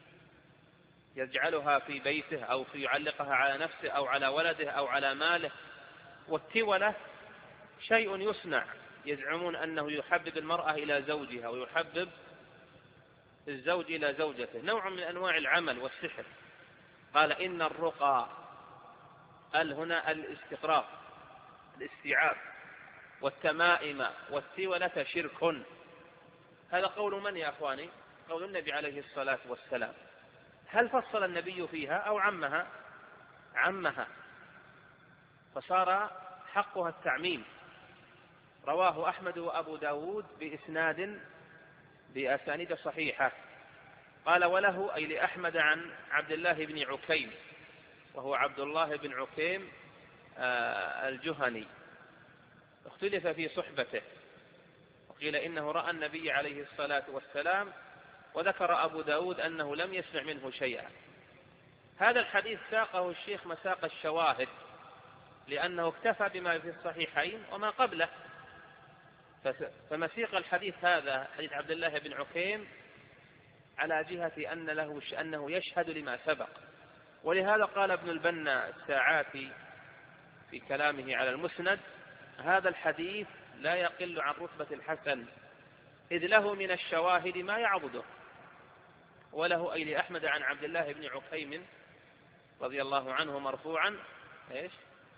يجعلها في بيته أو في يعلقها على نفسه أو على ولده أو على ماله. والتولة شيء يصنع، يزعمون أنه يحبب المرأة إلى زوجها ويحبب الزوج إلى زوجته، نوع من أنواع العمل والسحر. قال إن الرقى، ال هنا الاستقراق الاستيعاب، والتمائم والتولة شرك. هذا قول من يا أخواني؟ قول النبي عليه الصلاة والسلام. هل فصل النبي فيها أو عمها؟ عمها، فصار حقها التعميم. رواه أحمد وأبو داود بإسناد بأسانيد صحيحة. قال وله أي لأحمد عن عبد الله بن عكيم، وهو عبد الله بن عكيم الجهني، اختلف في صحبته، وقيل إنه رأى النبي عليه الصلاة والسلام، وذكر أبو داود أنه لم يسمع منه شيئا. هذا الحديث ساقه الشيخ مساق الشواهد، لأنه اكتفى بما في الصحيحين وما قبله، فمسيق الحديث هذا حديث عبد الله بن عكيم على جهة أن له أنه يشهد لما سبق. ولهذا قال ابن البنا الساعاتي في كلامه على المسند: هذا الحديث لا يقل عن رتبة الحسن، إذ له من الشواهد ما يعضده. وله أي لأحمد عن عبد الله بن عكيم رضي الله عنه مرفوعا: إيش؟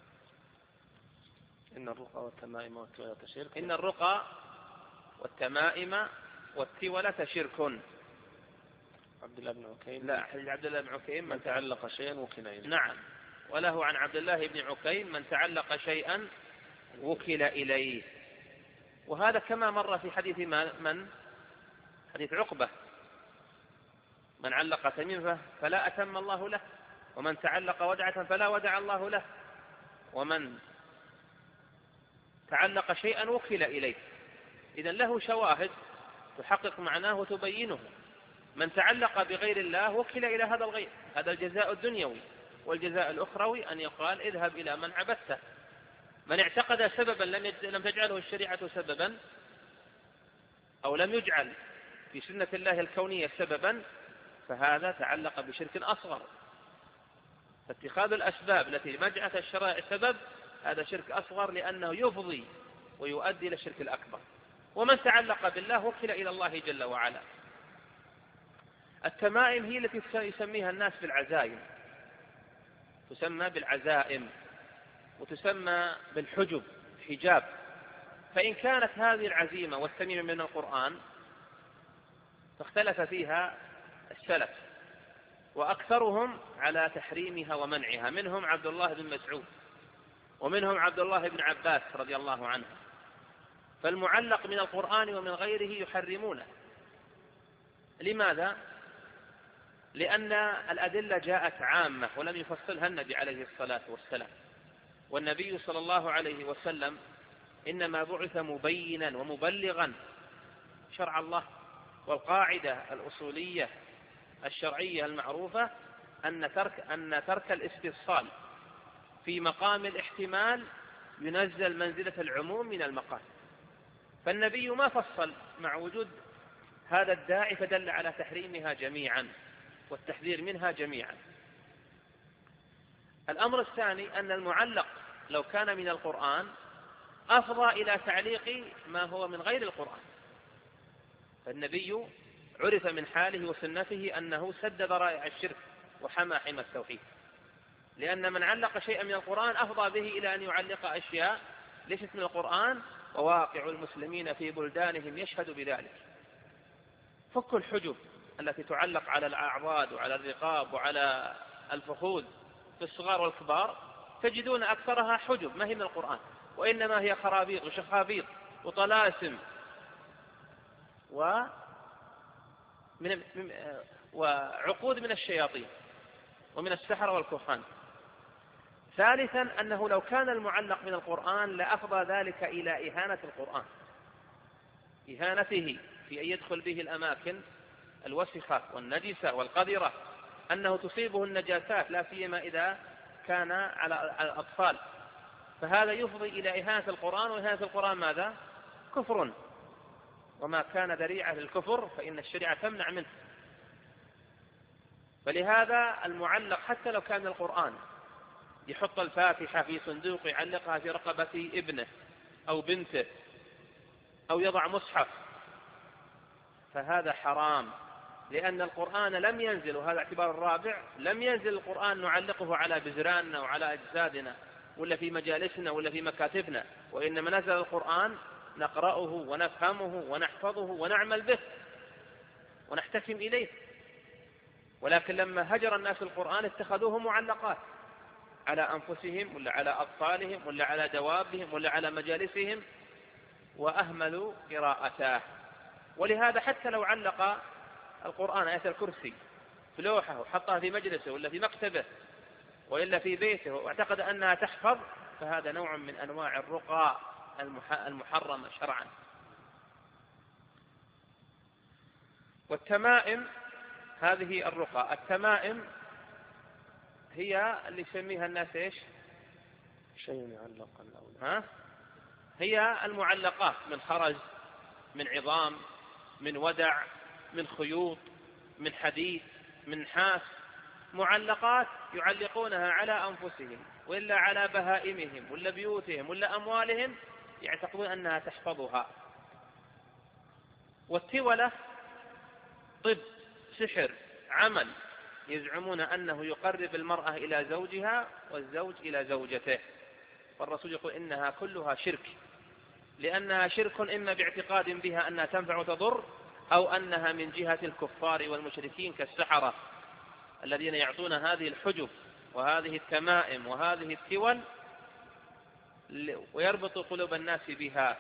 إن الرقى والتمائم والتولة شرك. إن الرقى والتمائم والتولة شرك. عبد الله بن عكيم. لا، حديث عبد الله بن عكيم: من تعلق شيئا وكل إليه. نعم. وله عن عبد الله بن عكيم: من تعلق شيئا وكل إليه. وهذا كما مر في حديث من حديث عقبة: من علق تميمة فلا أتم الله له، ومن تعلق ودعة فلا ودع الله له، ومن تعلق شيئا وكل إليه. إذن له شواهد تحقق معناه وتبينه. من تعلق بغير الله وكل إلى هذا الغير، هذا الجزاء الدنيوي. والجزاء الأخروي أن يقال: اذهب إلى من عبدته. من اعتقد سببا لم تجعله الشريعة سببا، أو لم يجعل في سنة الله الكونية سببا، فهذا تعلق بشرك أصغر. فاتخاذ الأسباب التي ما جعلت الشرائع سبب هذا شرك أصغر، لأنه يفضي ويؤدي إلى الشرك الأكبر. ومن تعلق بالله وكل إلى الله جل وعلا. التمائم هي التي يسميها الناس بالعزائم، تسمى بالعزائم وتسمى بالحجب، حجاب. فإن كانت هذه العزيمة والتميمة من القرآن فاختلف فيها السلف، وأكثرهم على تحريمها ومنعها. منهم عبد الله بن مسعود، ومنهم عبد الله بن عباس رضي الله عنه. فالمعلق من القرآن ومن غيره يحرمونه. لماذا؟ لأن الأدلة جاءت عامة ولم يفصلها النبي عليه الصلاة والسلام. والنبي صلى الله عليه وسلم إنما بعث مبينا ومبلغا شرع الله. والقاعدة الأصولية الشرعية المعروفة أن ترك, أن ترك الاستفصال في مقام الاحتمال ينزل منزلة العموم من المقام. فالنبي ما فصل مع وجود هذا الداعي، فدل على تحريمها جميعا والتحذير منها جميعا. الأمر الثاني أن المعلق لو كان من القرآن أفضى إلى تعليق ما هو من غير القرآن. فالنبي عرف من حاله وسنته أنه سد ذرائع الشرك وحمى حمى التوحيد، لأن من علق شيئا من القرآن أفضى به إلى أن يعلق أشياء ليست من القرآن، وواقع المسلمين في بلدانهم يشهد بذلك. فك الحجب التي تعلق على الأعضاد وعلى الرقاب وعلى الفخوذ في الصغار والكبار، تجدون أكثرها حجب ما هي من القرآن، وإنما هي خرابيط وشخابيط وطلاسم و من وعقود من الشياطين ومن السحر والكهان. ثالثا أنه لو كان المعلق من القرآن لأفضى ذلك إلى إهانة القرآن، إهانته في أن يدخل به الأماكن الوسخة والنجسة والقذرة، أنه تصيبه النجاسات لا سيما إذا كان على الأطفال، فهذا يفضي إلى إهانة القرآن، وإهانة القرآن ماذا؟ كفر، وما كان ذريعة للكفر فإن الشريعة تمنع منه. فلهذا المعلق حتى لو كان القرآن يحط الفاتحة في صندوق يعلقها في رقبة ابنه أو بنته أو يضع مصحف، فهذا حرام، لأن القرآن لم ينزل، وهذا اعتبار الرابع، لم ينزل القرآن نعلقه على بزراننا وعلى أجسادنا ولا في مجالسنا ولا في مكاتبنا، وإنما نزل القرآن نقرأه ونفهمه ونحفظه ونعمل به ونحتكم إليه. ولكن لما هجر الناس القرآن اتخذوه معلقات على أنفسهم ولا على أطفالهم ولا على دوابهم ولا على مجالسهم، وأهملوا قراءته. ولهذا حتى لو علق القرآن آية الكرسي في لوحه وحطها في مجلسه ولا في مكتبه وإلا في بيته واعتقد أنها تحفظ، فهذا نوع من أنواع الرقى المحرمة شرعا. والتمائم هذه الرقى، التمائم هي اللي يسميها الناس ايش؟ شيء يعلق الأولى، ها؟ هي المعلقات من خرز، من عظام، من ودع، من خيوط، من حديد، من نحاس، معلقات يعلقونها على أنفسهم وإلا على بهائمهم ولا بيوتهم ولا أموالهم، يعتقدون أنها تحفظها. والتولة طب، سحر، عمل، يزعمون أنه يقرب المرأة إلى زوجها والزوج إلى زوجته، والرسول يقول إنها كلها شرك، لأنها شرك إما باعتقاد بها أنها تنفع وتضر، أو أنها من جهة الكفار والمشركين كالسحرة الذين يعطون هذه الحجب وهذه التمائم وهذه التول ويربط قلوب الناس بها.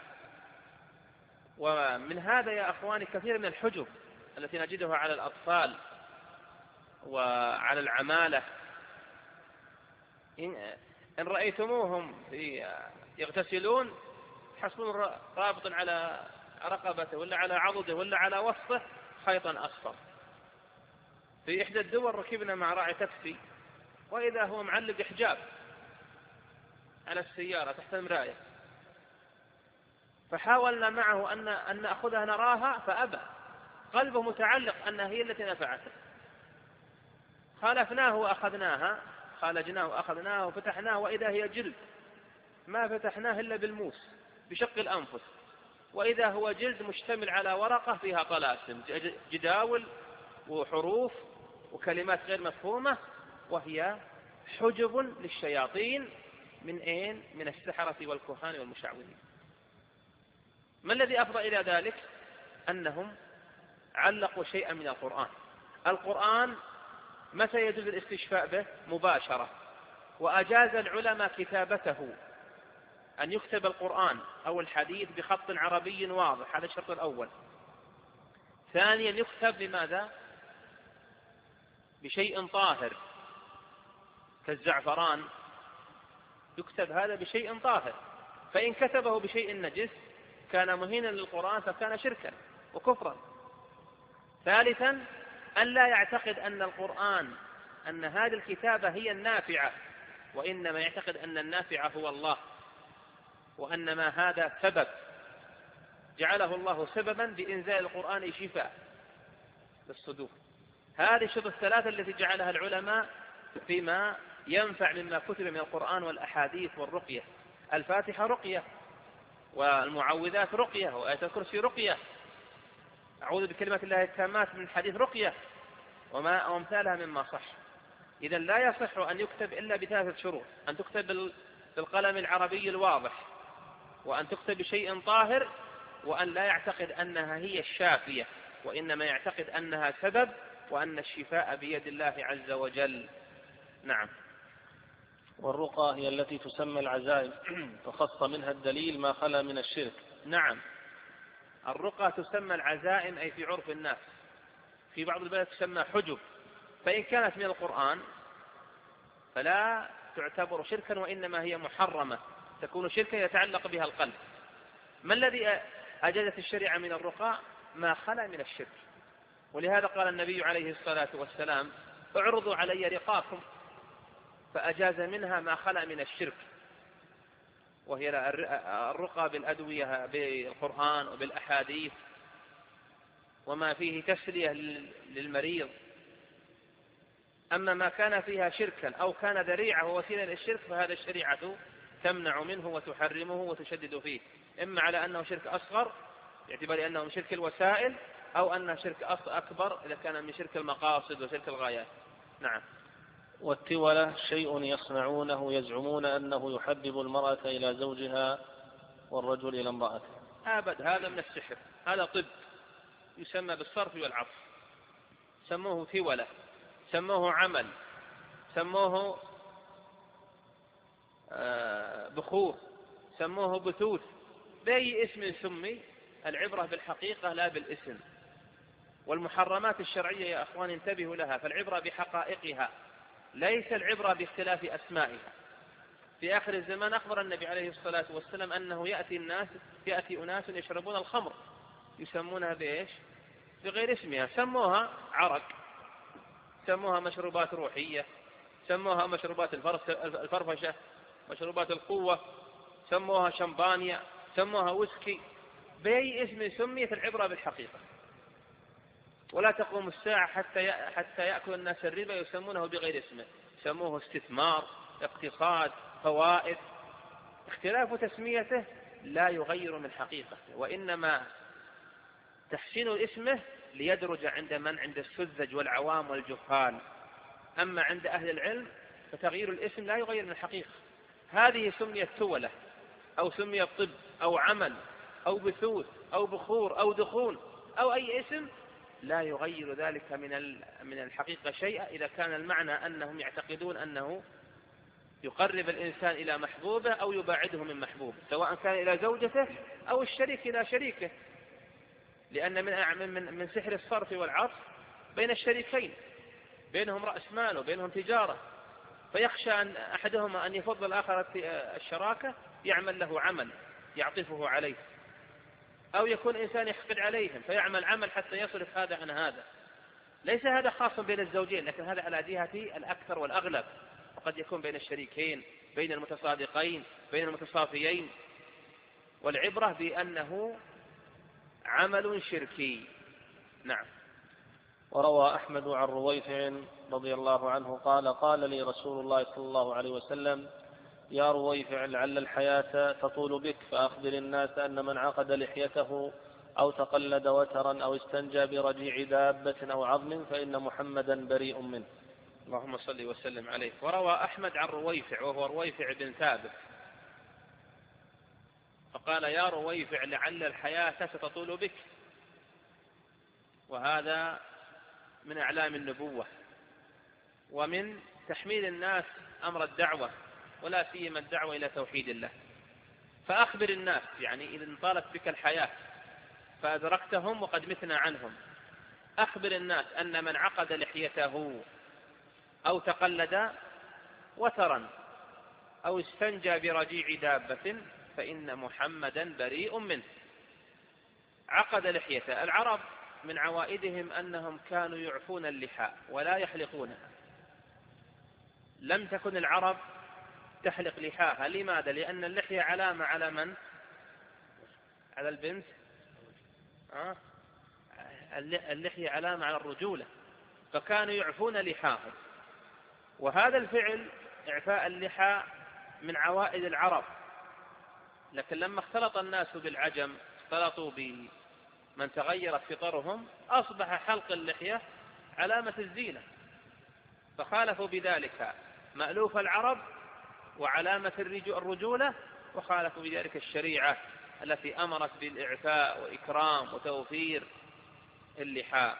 ومن هذا يا أخواني كثير من الحجب التي نجدها على الأطفال وعلى العمالة، إن رأيتموهم يغتسلون تحصلون رابط على رقبته ولا على عضده ولا على وسطه خيطا أصفر. في إحدى الدول ركبنا مع راعي تاكسي وإذا هو معلق حجاب على السيارة تحت المراية، فحاولنا معه أن أن نأخذها نراها فأبى، قلبه متعلق أنها هي التي نفعته. خالفناه وأخذناها، خالجناه وأخذناها وفتحناه وإذا هي جلد، ما فتحناه إلا بالموس بشق الأنفس، وإذا هو جلد مشتمل على ورقة فيها طلاسم، جداول وحروف وكلمات غير مفهومة، وهي حجب للشياطين من أين؟ من السحرة والكهان والمشعوذين. ما الذي أفضى إلى ذلك؟ أنهم علقوا شيئا من القرآن. القرآن متى يجوز الاستشفاء به؟ مباشرة، وأجاز العلماء كتابته، أن يكتب القرآن أو الحديث بخط عربي واضح، هذا الشرط الأول. ثانيا يكتب بماذا؟ بشيء طاهر كالزعفران، يكتب هذا بشيء طاهر، فإن كتبه بشيء نجس كان مهينا للقرآن فكان شركا وكفرا. ثالثا أن لا يعتقد أن القرآن أن هذه الكتابة هي النافعة، وإنما يعتقد أن النافعة هو الله، وأنما هذا سبب جعله الله سببا بإنزال القرآن شفاء للصدور. هذه الشروط الثلاثة التي جعلها العلماء فيما ينفع مما كتب من القرآن والأحاديث والرقية. الفاتحة رقية، والمعوذات رقية، وآية الكرسي رقية، أعوذ بكلمات الله التامات من الحديث رقية، وما أمثالها مما صح. إذا لا يصح أن يكتب إلا بثلاثة شروط: أن تكتب بالقلم العربي الواضح، وأن تكتب بشيء طاهر، وأن لا يعتقد أنها هي الشافية، وإنما يعتقد أنها سبب، وأن الشفاء بيد الله عز وجل. نعم. والرقى هي التي تسمى العزائم، فخص منها الدليل ما خلا من الشرك. نعم، الرقى تسمى العزائم أي في عرف الناس، في بعض البلاد تسمى حجب، فإن كانت من القرآن فلا تعتبر شركا، وإنما هي محرمة، تكون شركا يتعلق بها القلب. ما الذي أجازت الشريعة من الرقى؟ ما خلا من الشرك. ولهذا قال النبي عليه الصلاة والسلام: اعرضوا علي رقاكم، فأجاز منها ما خلأ من الشرك، وهي الرقى بالأدوية بالقرآن وبالأحاديث وما فيه تسلية للمريض. أما ما كان فيها شركا أو كان ذريعة ووسيلة للشرك فهذا الشريعة تمنع منه وتحرمه وتشدد فيه، إما على أنه شرك أصغر باعتبار أنه من شرك الوسائل، أو أنه شرك أكبر إذا كان من شرك المقاصد وشرك الغايات. نعم. والتولة شيء يصنعونه يزعمون أنه يحبب المرأة إلى زوجها والرجل إلى امرأته. أبد، هذا من السحر، هذا طب يسمى بالصرف والعطف، سموه تولة، سموه عمل، سموه بخور، سموه بثوث، بأي اسم سمي العبرة بالحقيقة لا بالاسم. والمحرمات الشرعية يا أخوان انتبهوا لها، فالعبرة بحقائقها ليس العبرة باختلاف أسمائها. في آخر الزمان أخبر النبي عليه الصلاة والسلام أنه يأتي الناس يأتي أناس يشربون الخمر يسمونها بإيش؟ بغير اسمها، سموها عرق، سموها مشروبات روحية، سموها مشروبات الفرفشة، مشروبات القوة، سموها شمبانيا، سموها ويسكي، بأي اسم سميت العبرة بالحقيقة. ولا تقوم الساعة حتى حتى يأكل الناس الربا يسمونه بغير اسمه، سموه استثمار، اقتصاد، فوائد. اختلاف تسميته لا يغير من حقيقته، وإنما تحسين اسمه ليدرج عند من؟ عند السذج والعوام والجهال. أما عند أهل العلم فتغيير الاسم لا يغير من الحقيقة. هذه سميت تولة أو سميت طب أو عمل أو بثوث أو بخور أو دخون أو أي اسم، لا يغير ذلك من من الحقيقة شيئا، إذا كان المعنى أنهم يعتقدون أنه يقرب الإنسان إلى محبوبه أو يباعده من محبوبه، سواء كان إلى زوجته أو الشريك إلى شريكه، لأن من من من سحر الصرف والعطف بين الشريكين، بينهم رأس مال وبينهم تجارة، فيخشى أن أحدهما أن يفضل الآخر الشراكة يعمل له عمل يعطفه عليه، أو يكون إنسان يحقد عليهم فيعمل عمل حتى يصرف هذا عن هذا. ليس هذا خاص بين الزوجين، لكن هذا على جهة الأكثر والأغلب، وقد يكون بين الشريكين، بين المتصادقين، بين المتصافيين. والعبرة بأنه عمل شركي. نعم. وروى أحمد عن رويفع رضي الله عنه قال: قال لي رسول الله صلى الله عليه وسلم: يا رويفع، لعل الحياة تطول بك، فأخبر الناس أن من عقد لحيته أو تقلد وترا أو استنجى برجيع دابة أو عظم فإن محمدا بريء منه. اللهم صل وسلم عليه. وروى أحمد عن رويفع وهو رويفع بن ثابت فقال: يا رويفع، لعل الحياة ستطول بك. وهذا من أعلام النبوة ومن تحميل الناس أمر الدعوة، ولا سيما الدعوة إلى توحيد الله. فأخبر الناس، يعني إذا انطالت بك الحياة فأدركتهم وقد متنا عنهم، أخبر الناس أن من عقد لحيته أو تقلد وترا أو استنجى برجيع دابة فإن محمدا بريء منه. عقد لحيته. العرب من عوائدهم أنهم كانوا يعفون اللحى ولا يحلقونها. لم تكن العرب تحلق لحاها. لماذا؟ لأن اللحية علامة على من؟ على البنت. أه؟ اللحية علامة على الرجولة، فكانوا يعفون لحاهم. وهذا الفعل إعفاء اللحى من عوائد العرب، لكن لما اختلط الناس بالعجم، اختلطوا بمن تغيرت فطرهم، أصبح حلق اللحية علامة الزينة، فخالفوا بذلك مألوف العرب وعلامة الرجولة، وخالفوا بذلك الشريعة التي أمرت بالإعفاء وإكرام وتوفير اللحى،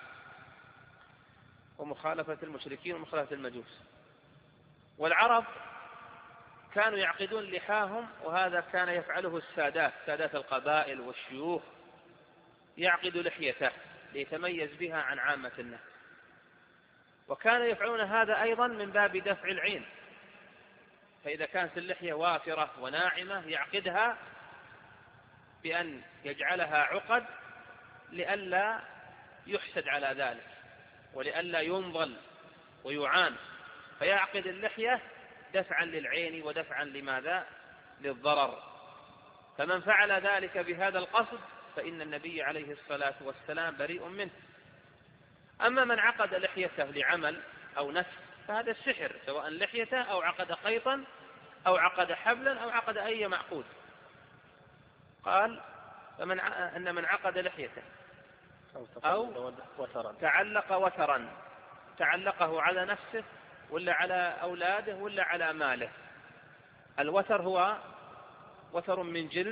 ومخالفة المشركين ومخالفة المجوس. والعرب كانوا يعقدون لحاهم، وهذا كان يفعله السادات، سادات القبائل والشيوخ، يعقد لحيته ليتميز بها عن عامة الناس. وكانوا يفعلون هذا أيضا من باب دفع العين، فإذا كانت اللحية وافرة وناعمة يعقدها بأن يجعلها عقد لئلا يحسد على ذلك ولئلا ينضل ويعان، فيعقد اللحية دفعا للعين ودفعا لماذا؟ للضرر. فمن فعل ذلك بهذا القصد فإن النبي عليه الصلاة والسلام بريء منه. أما من عقد لحيته لعمل أو نفس فهذا السحر، سواء لحيته أو عقد خيطا أو عقد حبلا أو عقد أي معقود. قال فمن ع... أن من عقد لحيته أو تعلق وترا، تعلقه على نفسه ولا على أولاده ولا على ماله. الوتر هو وتر من جلد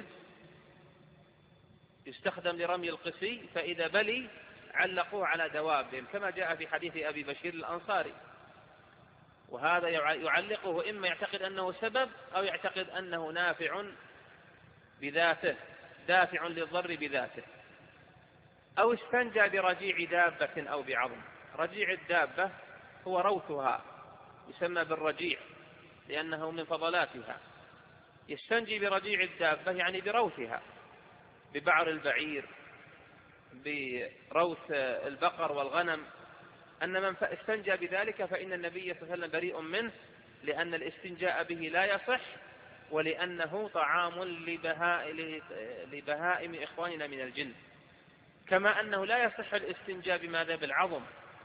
يستخدم لرمي القسي، فإذا بلي علقوه على دوابهم كما جاء في حديث أبي بشير الأنصاري. وهذا يعلقه إما يعتقد أنه سبب أو يعتقد أنه نافع بذاته، دافع للضر بذاته. أو استنجى برجيع دابة أو بعظم. رجيع الدابة هو روثها، يسمى بالرجيع لأنه من فضلاتها. يستنجي برجيع الدابة يعني بروثها، ببعر البعير، بروث البقر والغنم. أن من استنجى بذلك فإن النبي صلى الله عليه وسلم بريء منه، لأن الاستنجاء به لا يصح، ولأنه طعام لبهائم إخواننا من الجن. كما أنه لا يصح الاستنجاء بماذا؟ بالعظم.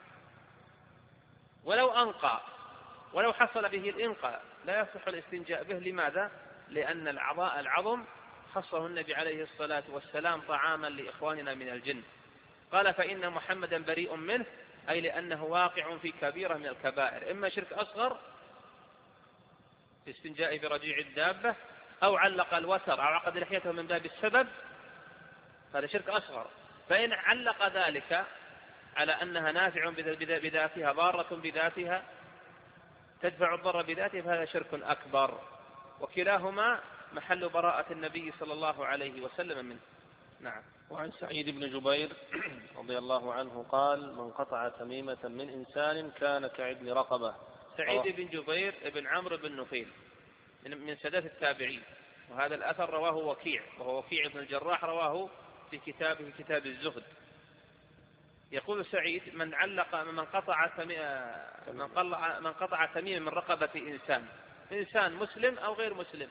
ولو أنقى، ولو حصل به الإنقاء لا يصح الاستنجاء به. لماذا؟ لأن العضاء العظم خصه النبي عليه الصلاة والسلام طعاما لإخواننا من الجن. قال فإن محمدا بريء منه، أي لأنه واقع في كبيرة من الكبائر، إما شرك أصغر في استنجاء برجيع الدابة، أو علق الوتر أو عقد لحيته من باب السبب، هذا شرك أصغر. فإن علق ذلك على أنها نافع بذاتها، ضارة بذاتها، تدفع الضر بذاتها، فهذا شرك أكبر. وكلاهما محل براءة النبي صلى الله عليه وسلم منه. نعم. وعن سعيد بن جبير رضي الله عنه قال من قطع تميمة من إنسان كان كعدل رقبة. سعيد بن جبير بن عمرو بن نفيل من سادات التابعين، وهذا الأثر رواه وكيع، وهو وكيع بن الجراح، رواه في كتابه كتاب الزهد. يقول سعيد من علق من قطع من قطع من قطع تميمة من رقبة إنسان، إنسان مسلم أو غير مسلم،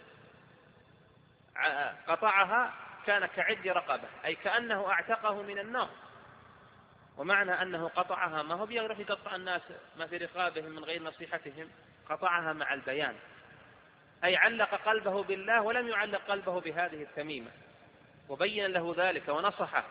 قطعها كان كعدل رقبة، أي كأنه أعتقه من النار. ومعنى أنه قطعها ما هو بيروح يقطع الناس ما في رقابهم من غير نصيحتهم، قطعها مع البيان، أي علق قلبه بالله ولم يعلق قلبه بهذه التميمة، وبين له ذلك ونصحه.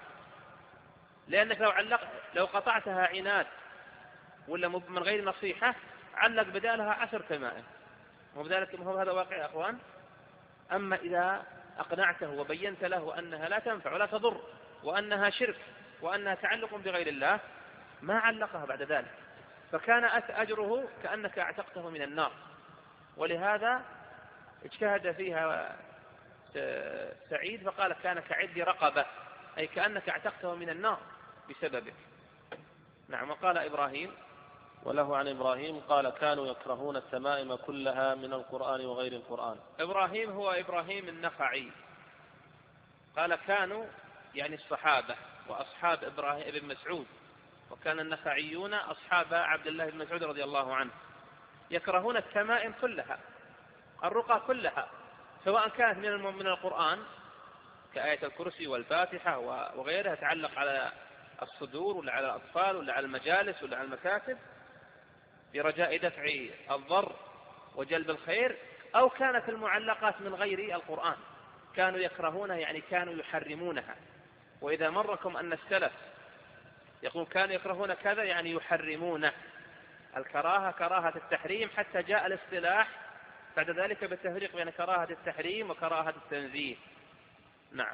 لأنك لو علق لو قطعتها عناد ولا من غير نصيحة علق بدالها عشر تمائم، وبذلك ما هو هذا واقع يا أخوان. أما إذا أقنعته وبينت له أنها لا تنفع ولا تضر وأنها شرك وأنها تعلق بغير الله، ما علقها بعد ذلك، فكان أجره كأنك اعتقته من النار. ولهذا اجتهد فيها سعيد فقال كان كعد رقبة، أي كأنك اعتقته من النار بسببه. نعم. وقال إبراهيم وله عن إبراهيم قال كانوا يكرهون التمائم كلها من القرآن وغير القرآن. إبراهيم هو إبراهيم النخعي، قال كانوا يعني الصحابة وأصحاب إبراهيم بن مسعود، وكان النخعيون أصحاب عبد الله بن مسعود رضي الله عنه، يكرهون التمائم كلها، الرقى كلها، سواء كانت من القرآن كآية الكرسي والفاتحة وغيرها تعلق على الصدور ولا على الأطفال ولا على المجالس ولا على المكاتب برجاء دفع الضر وجلب الخير، أو كانت المعلقات من غير القرآن كانوا يكرهونها، يعني كانوا يحرمونها. وإذا مركم أن السلف يقول كانوا يكرهون كذا يعني يحرمونه، الكراهة كراهة التحريم، حتى جاء الاصطلاح بعد ذلك بالتفريق بين كراهة التحريم وكراهة التنزيه. نعم.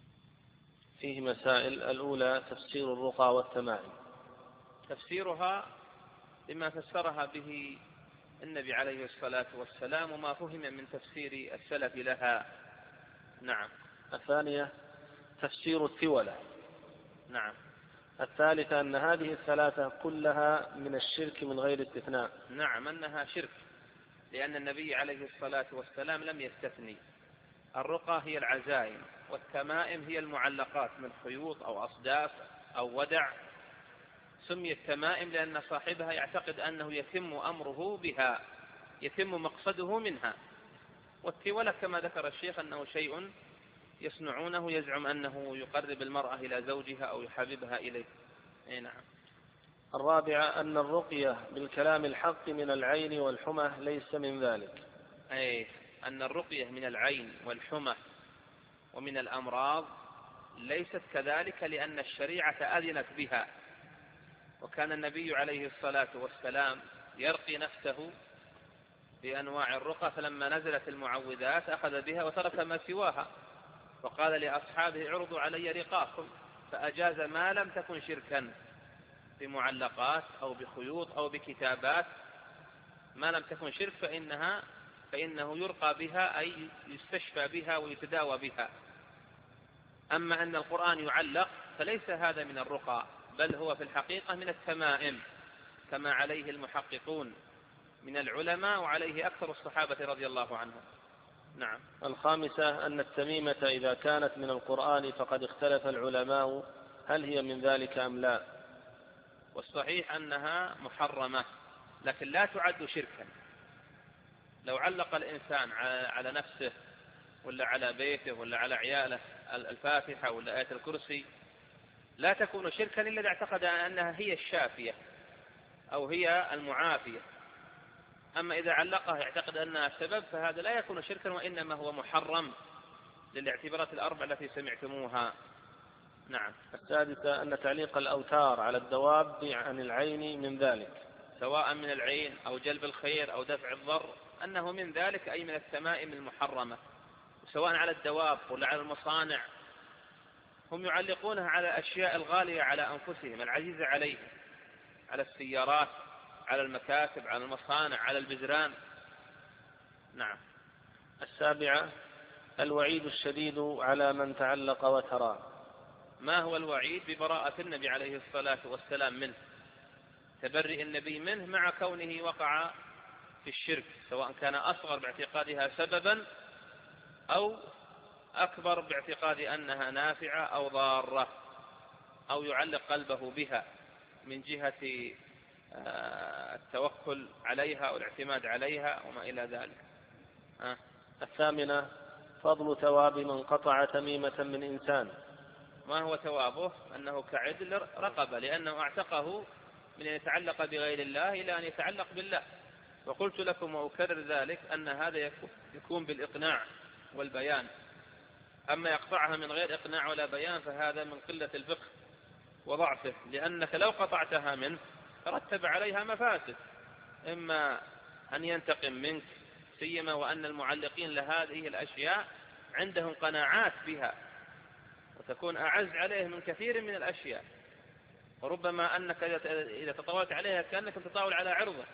فيه مسائل. الأولى تفسير الرقى والتمائم. تفسيرها بما فسرها به النبي عليه الصلاة والسلام وما فهم من تفسير السلف لها. نعم. الثانية تفسير التولة. نعم. الثالثة أن هذه الثلاثة كلها من الشرك من غير استثناء. نعم، أنها شرك، لأن النبي عليه الصلاة والسلام لم يستثني. الرقى هي العزائم، والتمائم هي المعلقات من خيوط أو أصداف أو ودع. سميت تمائم لأن صاحبها يعتقد أنه يتم أمره بها، يتم مقصده منها. والتولة كما ذكر الشيخ أنه شيء يصنعونه يزعم أنه يقرب المرأة إلى زوجها أو يحببها إليه. أي نعم. الرابعة أن الرقية بالكلام الحق من العين والحمى ليس من ذلك. أي أن الرقية من العين والحمى ومن الأمراض ليست كذلك، لأن الشريعة أذنت بها، وكان النبي عليه الصلاة والسلام يرقي نفسه بأنواع الرقى، فلما نزلت المعوذات أخذ بها وترك ما سواها، وقال لأصحابه اعرضوا علي رقاكم، فأجاز ما لم تكن شركا بمعلقات أو بخيوط أو بكتابات، ما لم تكن شرك فإنها فإنه يرقى بها، أي يستشفى بها ويتداوى بها. أما أن القرآن يعلق فليس هذا من الرقى، بل هو في الحقيقة من التمائم، كما عليه المحققون من العلماء وعليه أكثر الصحابة رضي الله عنهم. نعم. الخامسة أن التميمة إذا كانت من القرآن فقد اختلف العلماء هل هي من ذلك أم لا. والصحيح أنها محرمة، لكن لا تعد شركا. لو علق الإنسان على نفسه ولا على بيته ولا على عياله الفاتحة ولا آية الكرسي لا تكون شركا إلا إذا اعتقد أنها هي الشافية أو هي المعافية. أما إذا علقها يعتقد أنها سبب فهذا لا يكون شركا، وإنما هو محرم للاعتبارات الأربع التي سمعتموها. نعم. السادسة أن تعليق الأوتار على الدواب عن العين من ذلك، سواء من العين أو جلب الخير أو دفع الضر، أنه من ذلك أي من التمائم المحرمة، سواء على الدواب ولا على المصانع. هم يعلقونها على الأشياء الغالية على أنفسهم العزيزة عليهم، على السيارات، على المكاتب، على المصانع، على البزران. نعم. السابعة الوعيد الشديد على من تعلق وترى. ما هو الوعيد؟ ببراءة النبي عليه الصلاة والسلام منه، تبرئ النبي منه مع كونه وقع في الشرك، سواء كان أصغر باعتقادها سببا أو أكبر باعتقاد أنها نافعة أو ضارة، أو يعلق قلبه بها من جهة التوكل عليها أو الاعتماد عليها وما إلى ذلك. أه. الثامنة فضل ثواب من قطع تميمة من إنسان. ما هو ثوابه؟ أنه كعدل رقبة، لأنه اعتقه من أن يتعلق بغير الله إلى أن يتعلق بالله. وقلت لكم وأكرر ذلك أن هذا يكون بالإقناع والبيان، أما يقطعها من غير إقناع ولا بيان فهذا من قلة الفقه وضعفه، لأنك لو قطعتها منه ترتب عليها مفاسد، إما أن ينتقم منك، سيما وأن المعلقين لهذه الأشياء عندهم قناعات بها وتكون أعز عليه من كثير من الأشياء، وربما أنك إذا تطاولت عليها كأنك تطاول على عرضه،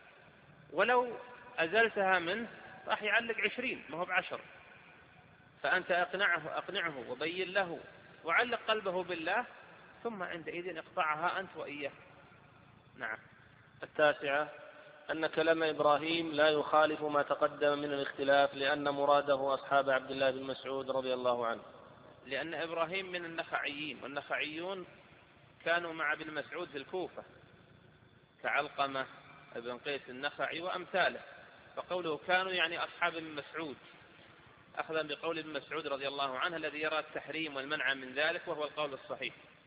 ولو أزلتها منه راح يعلق عشرين ما هو بعشر. فأنت أقنعه أقنعه وبين له وعلق قلبه بالله، ثم عندئذ اقطعها أنت وإياه. نعم. التاسعة أن كلام إبراهيم لا يخالف ما تقدم من الاختلاف، لأن مراده أصحاب عبد الله بن مسعود رضي الله عنه، لأن إبراهيم من النخعيين، والنخعيون كانوا مع ابن مسعود في الكوفة كعلقمة ابن قيس النخعي وأمثاله، فقوله كانوا يعني أصحاب ابن مسعود، أخذا بقول ابن مسعود رضي الله عنه الذي يرى التحريم والمنع من ذلك، وهو القول الصحيح.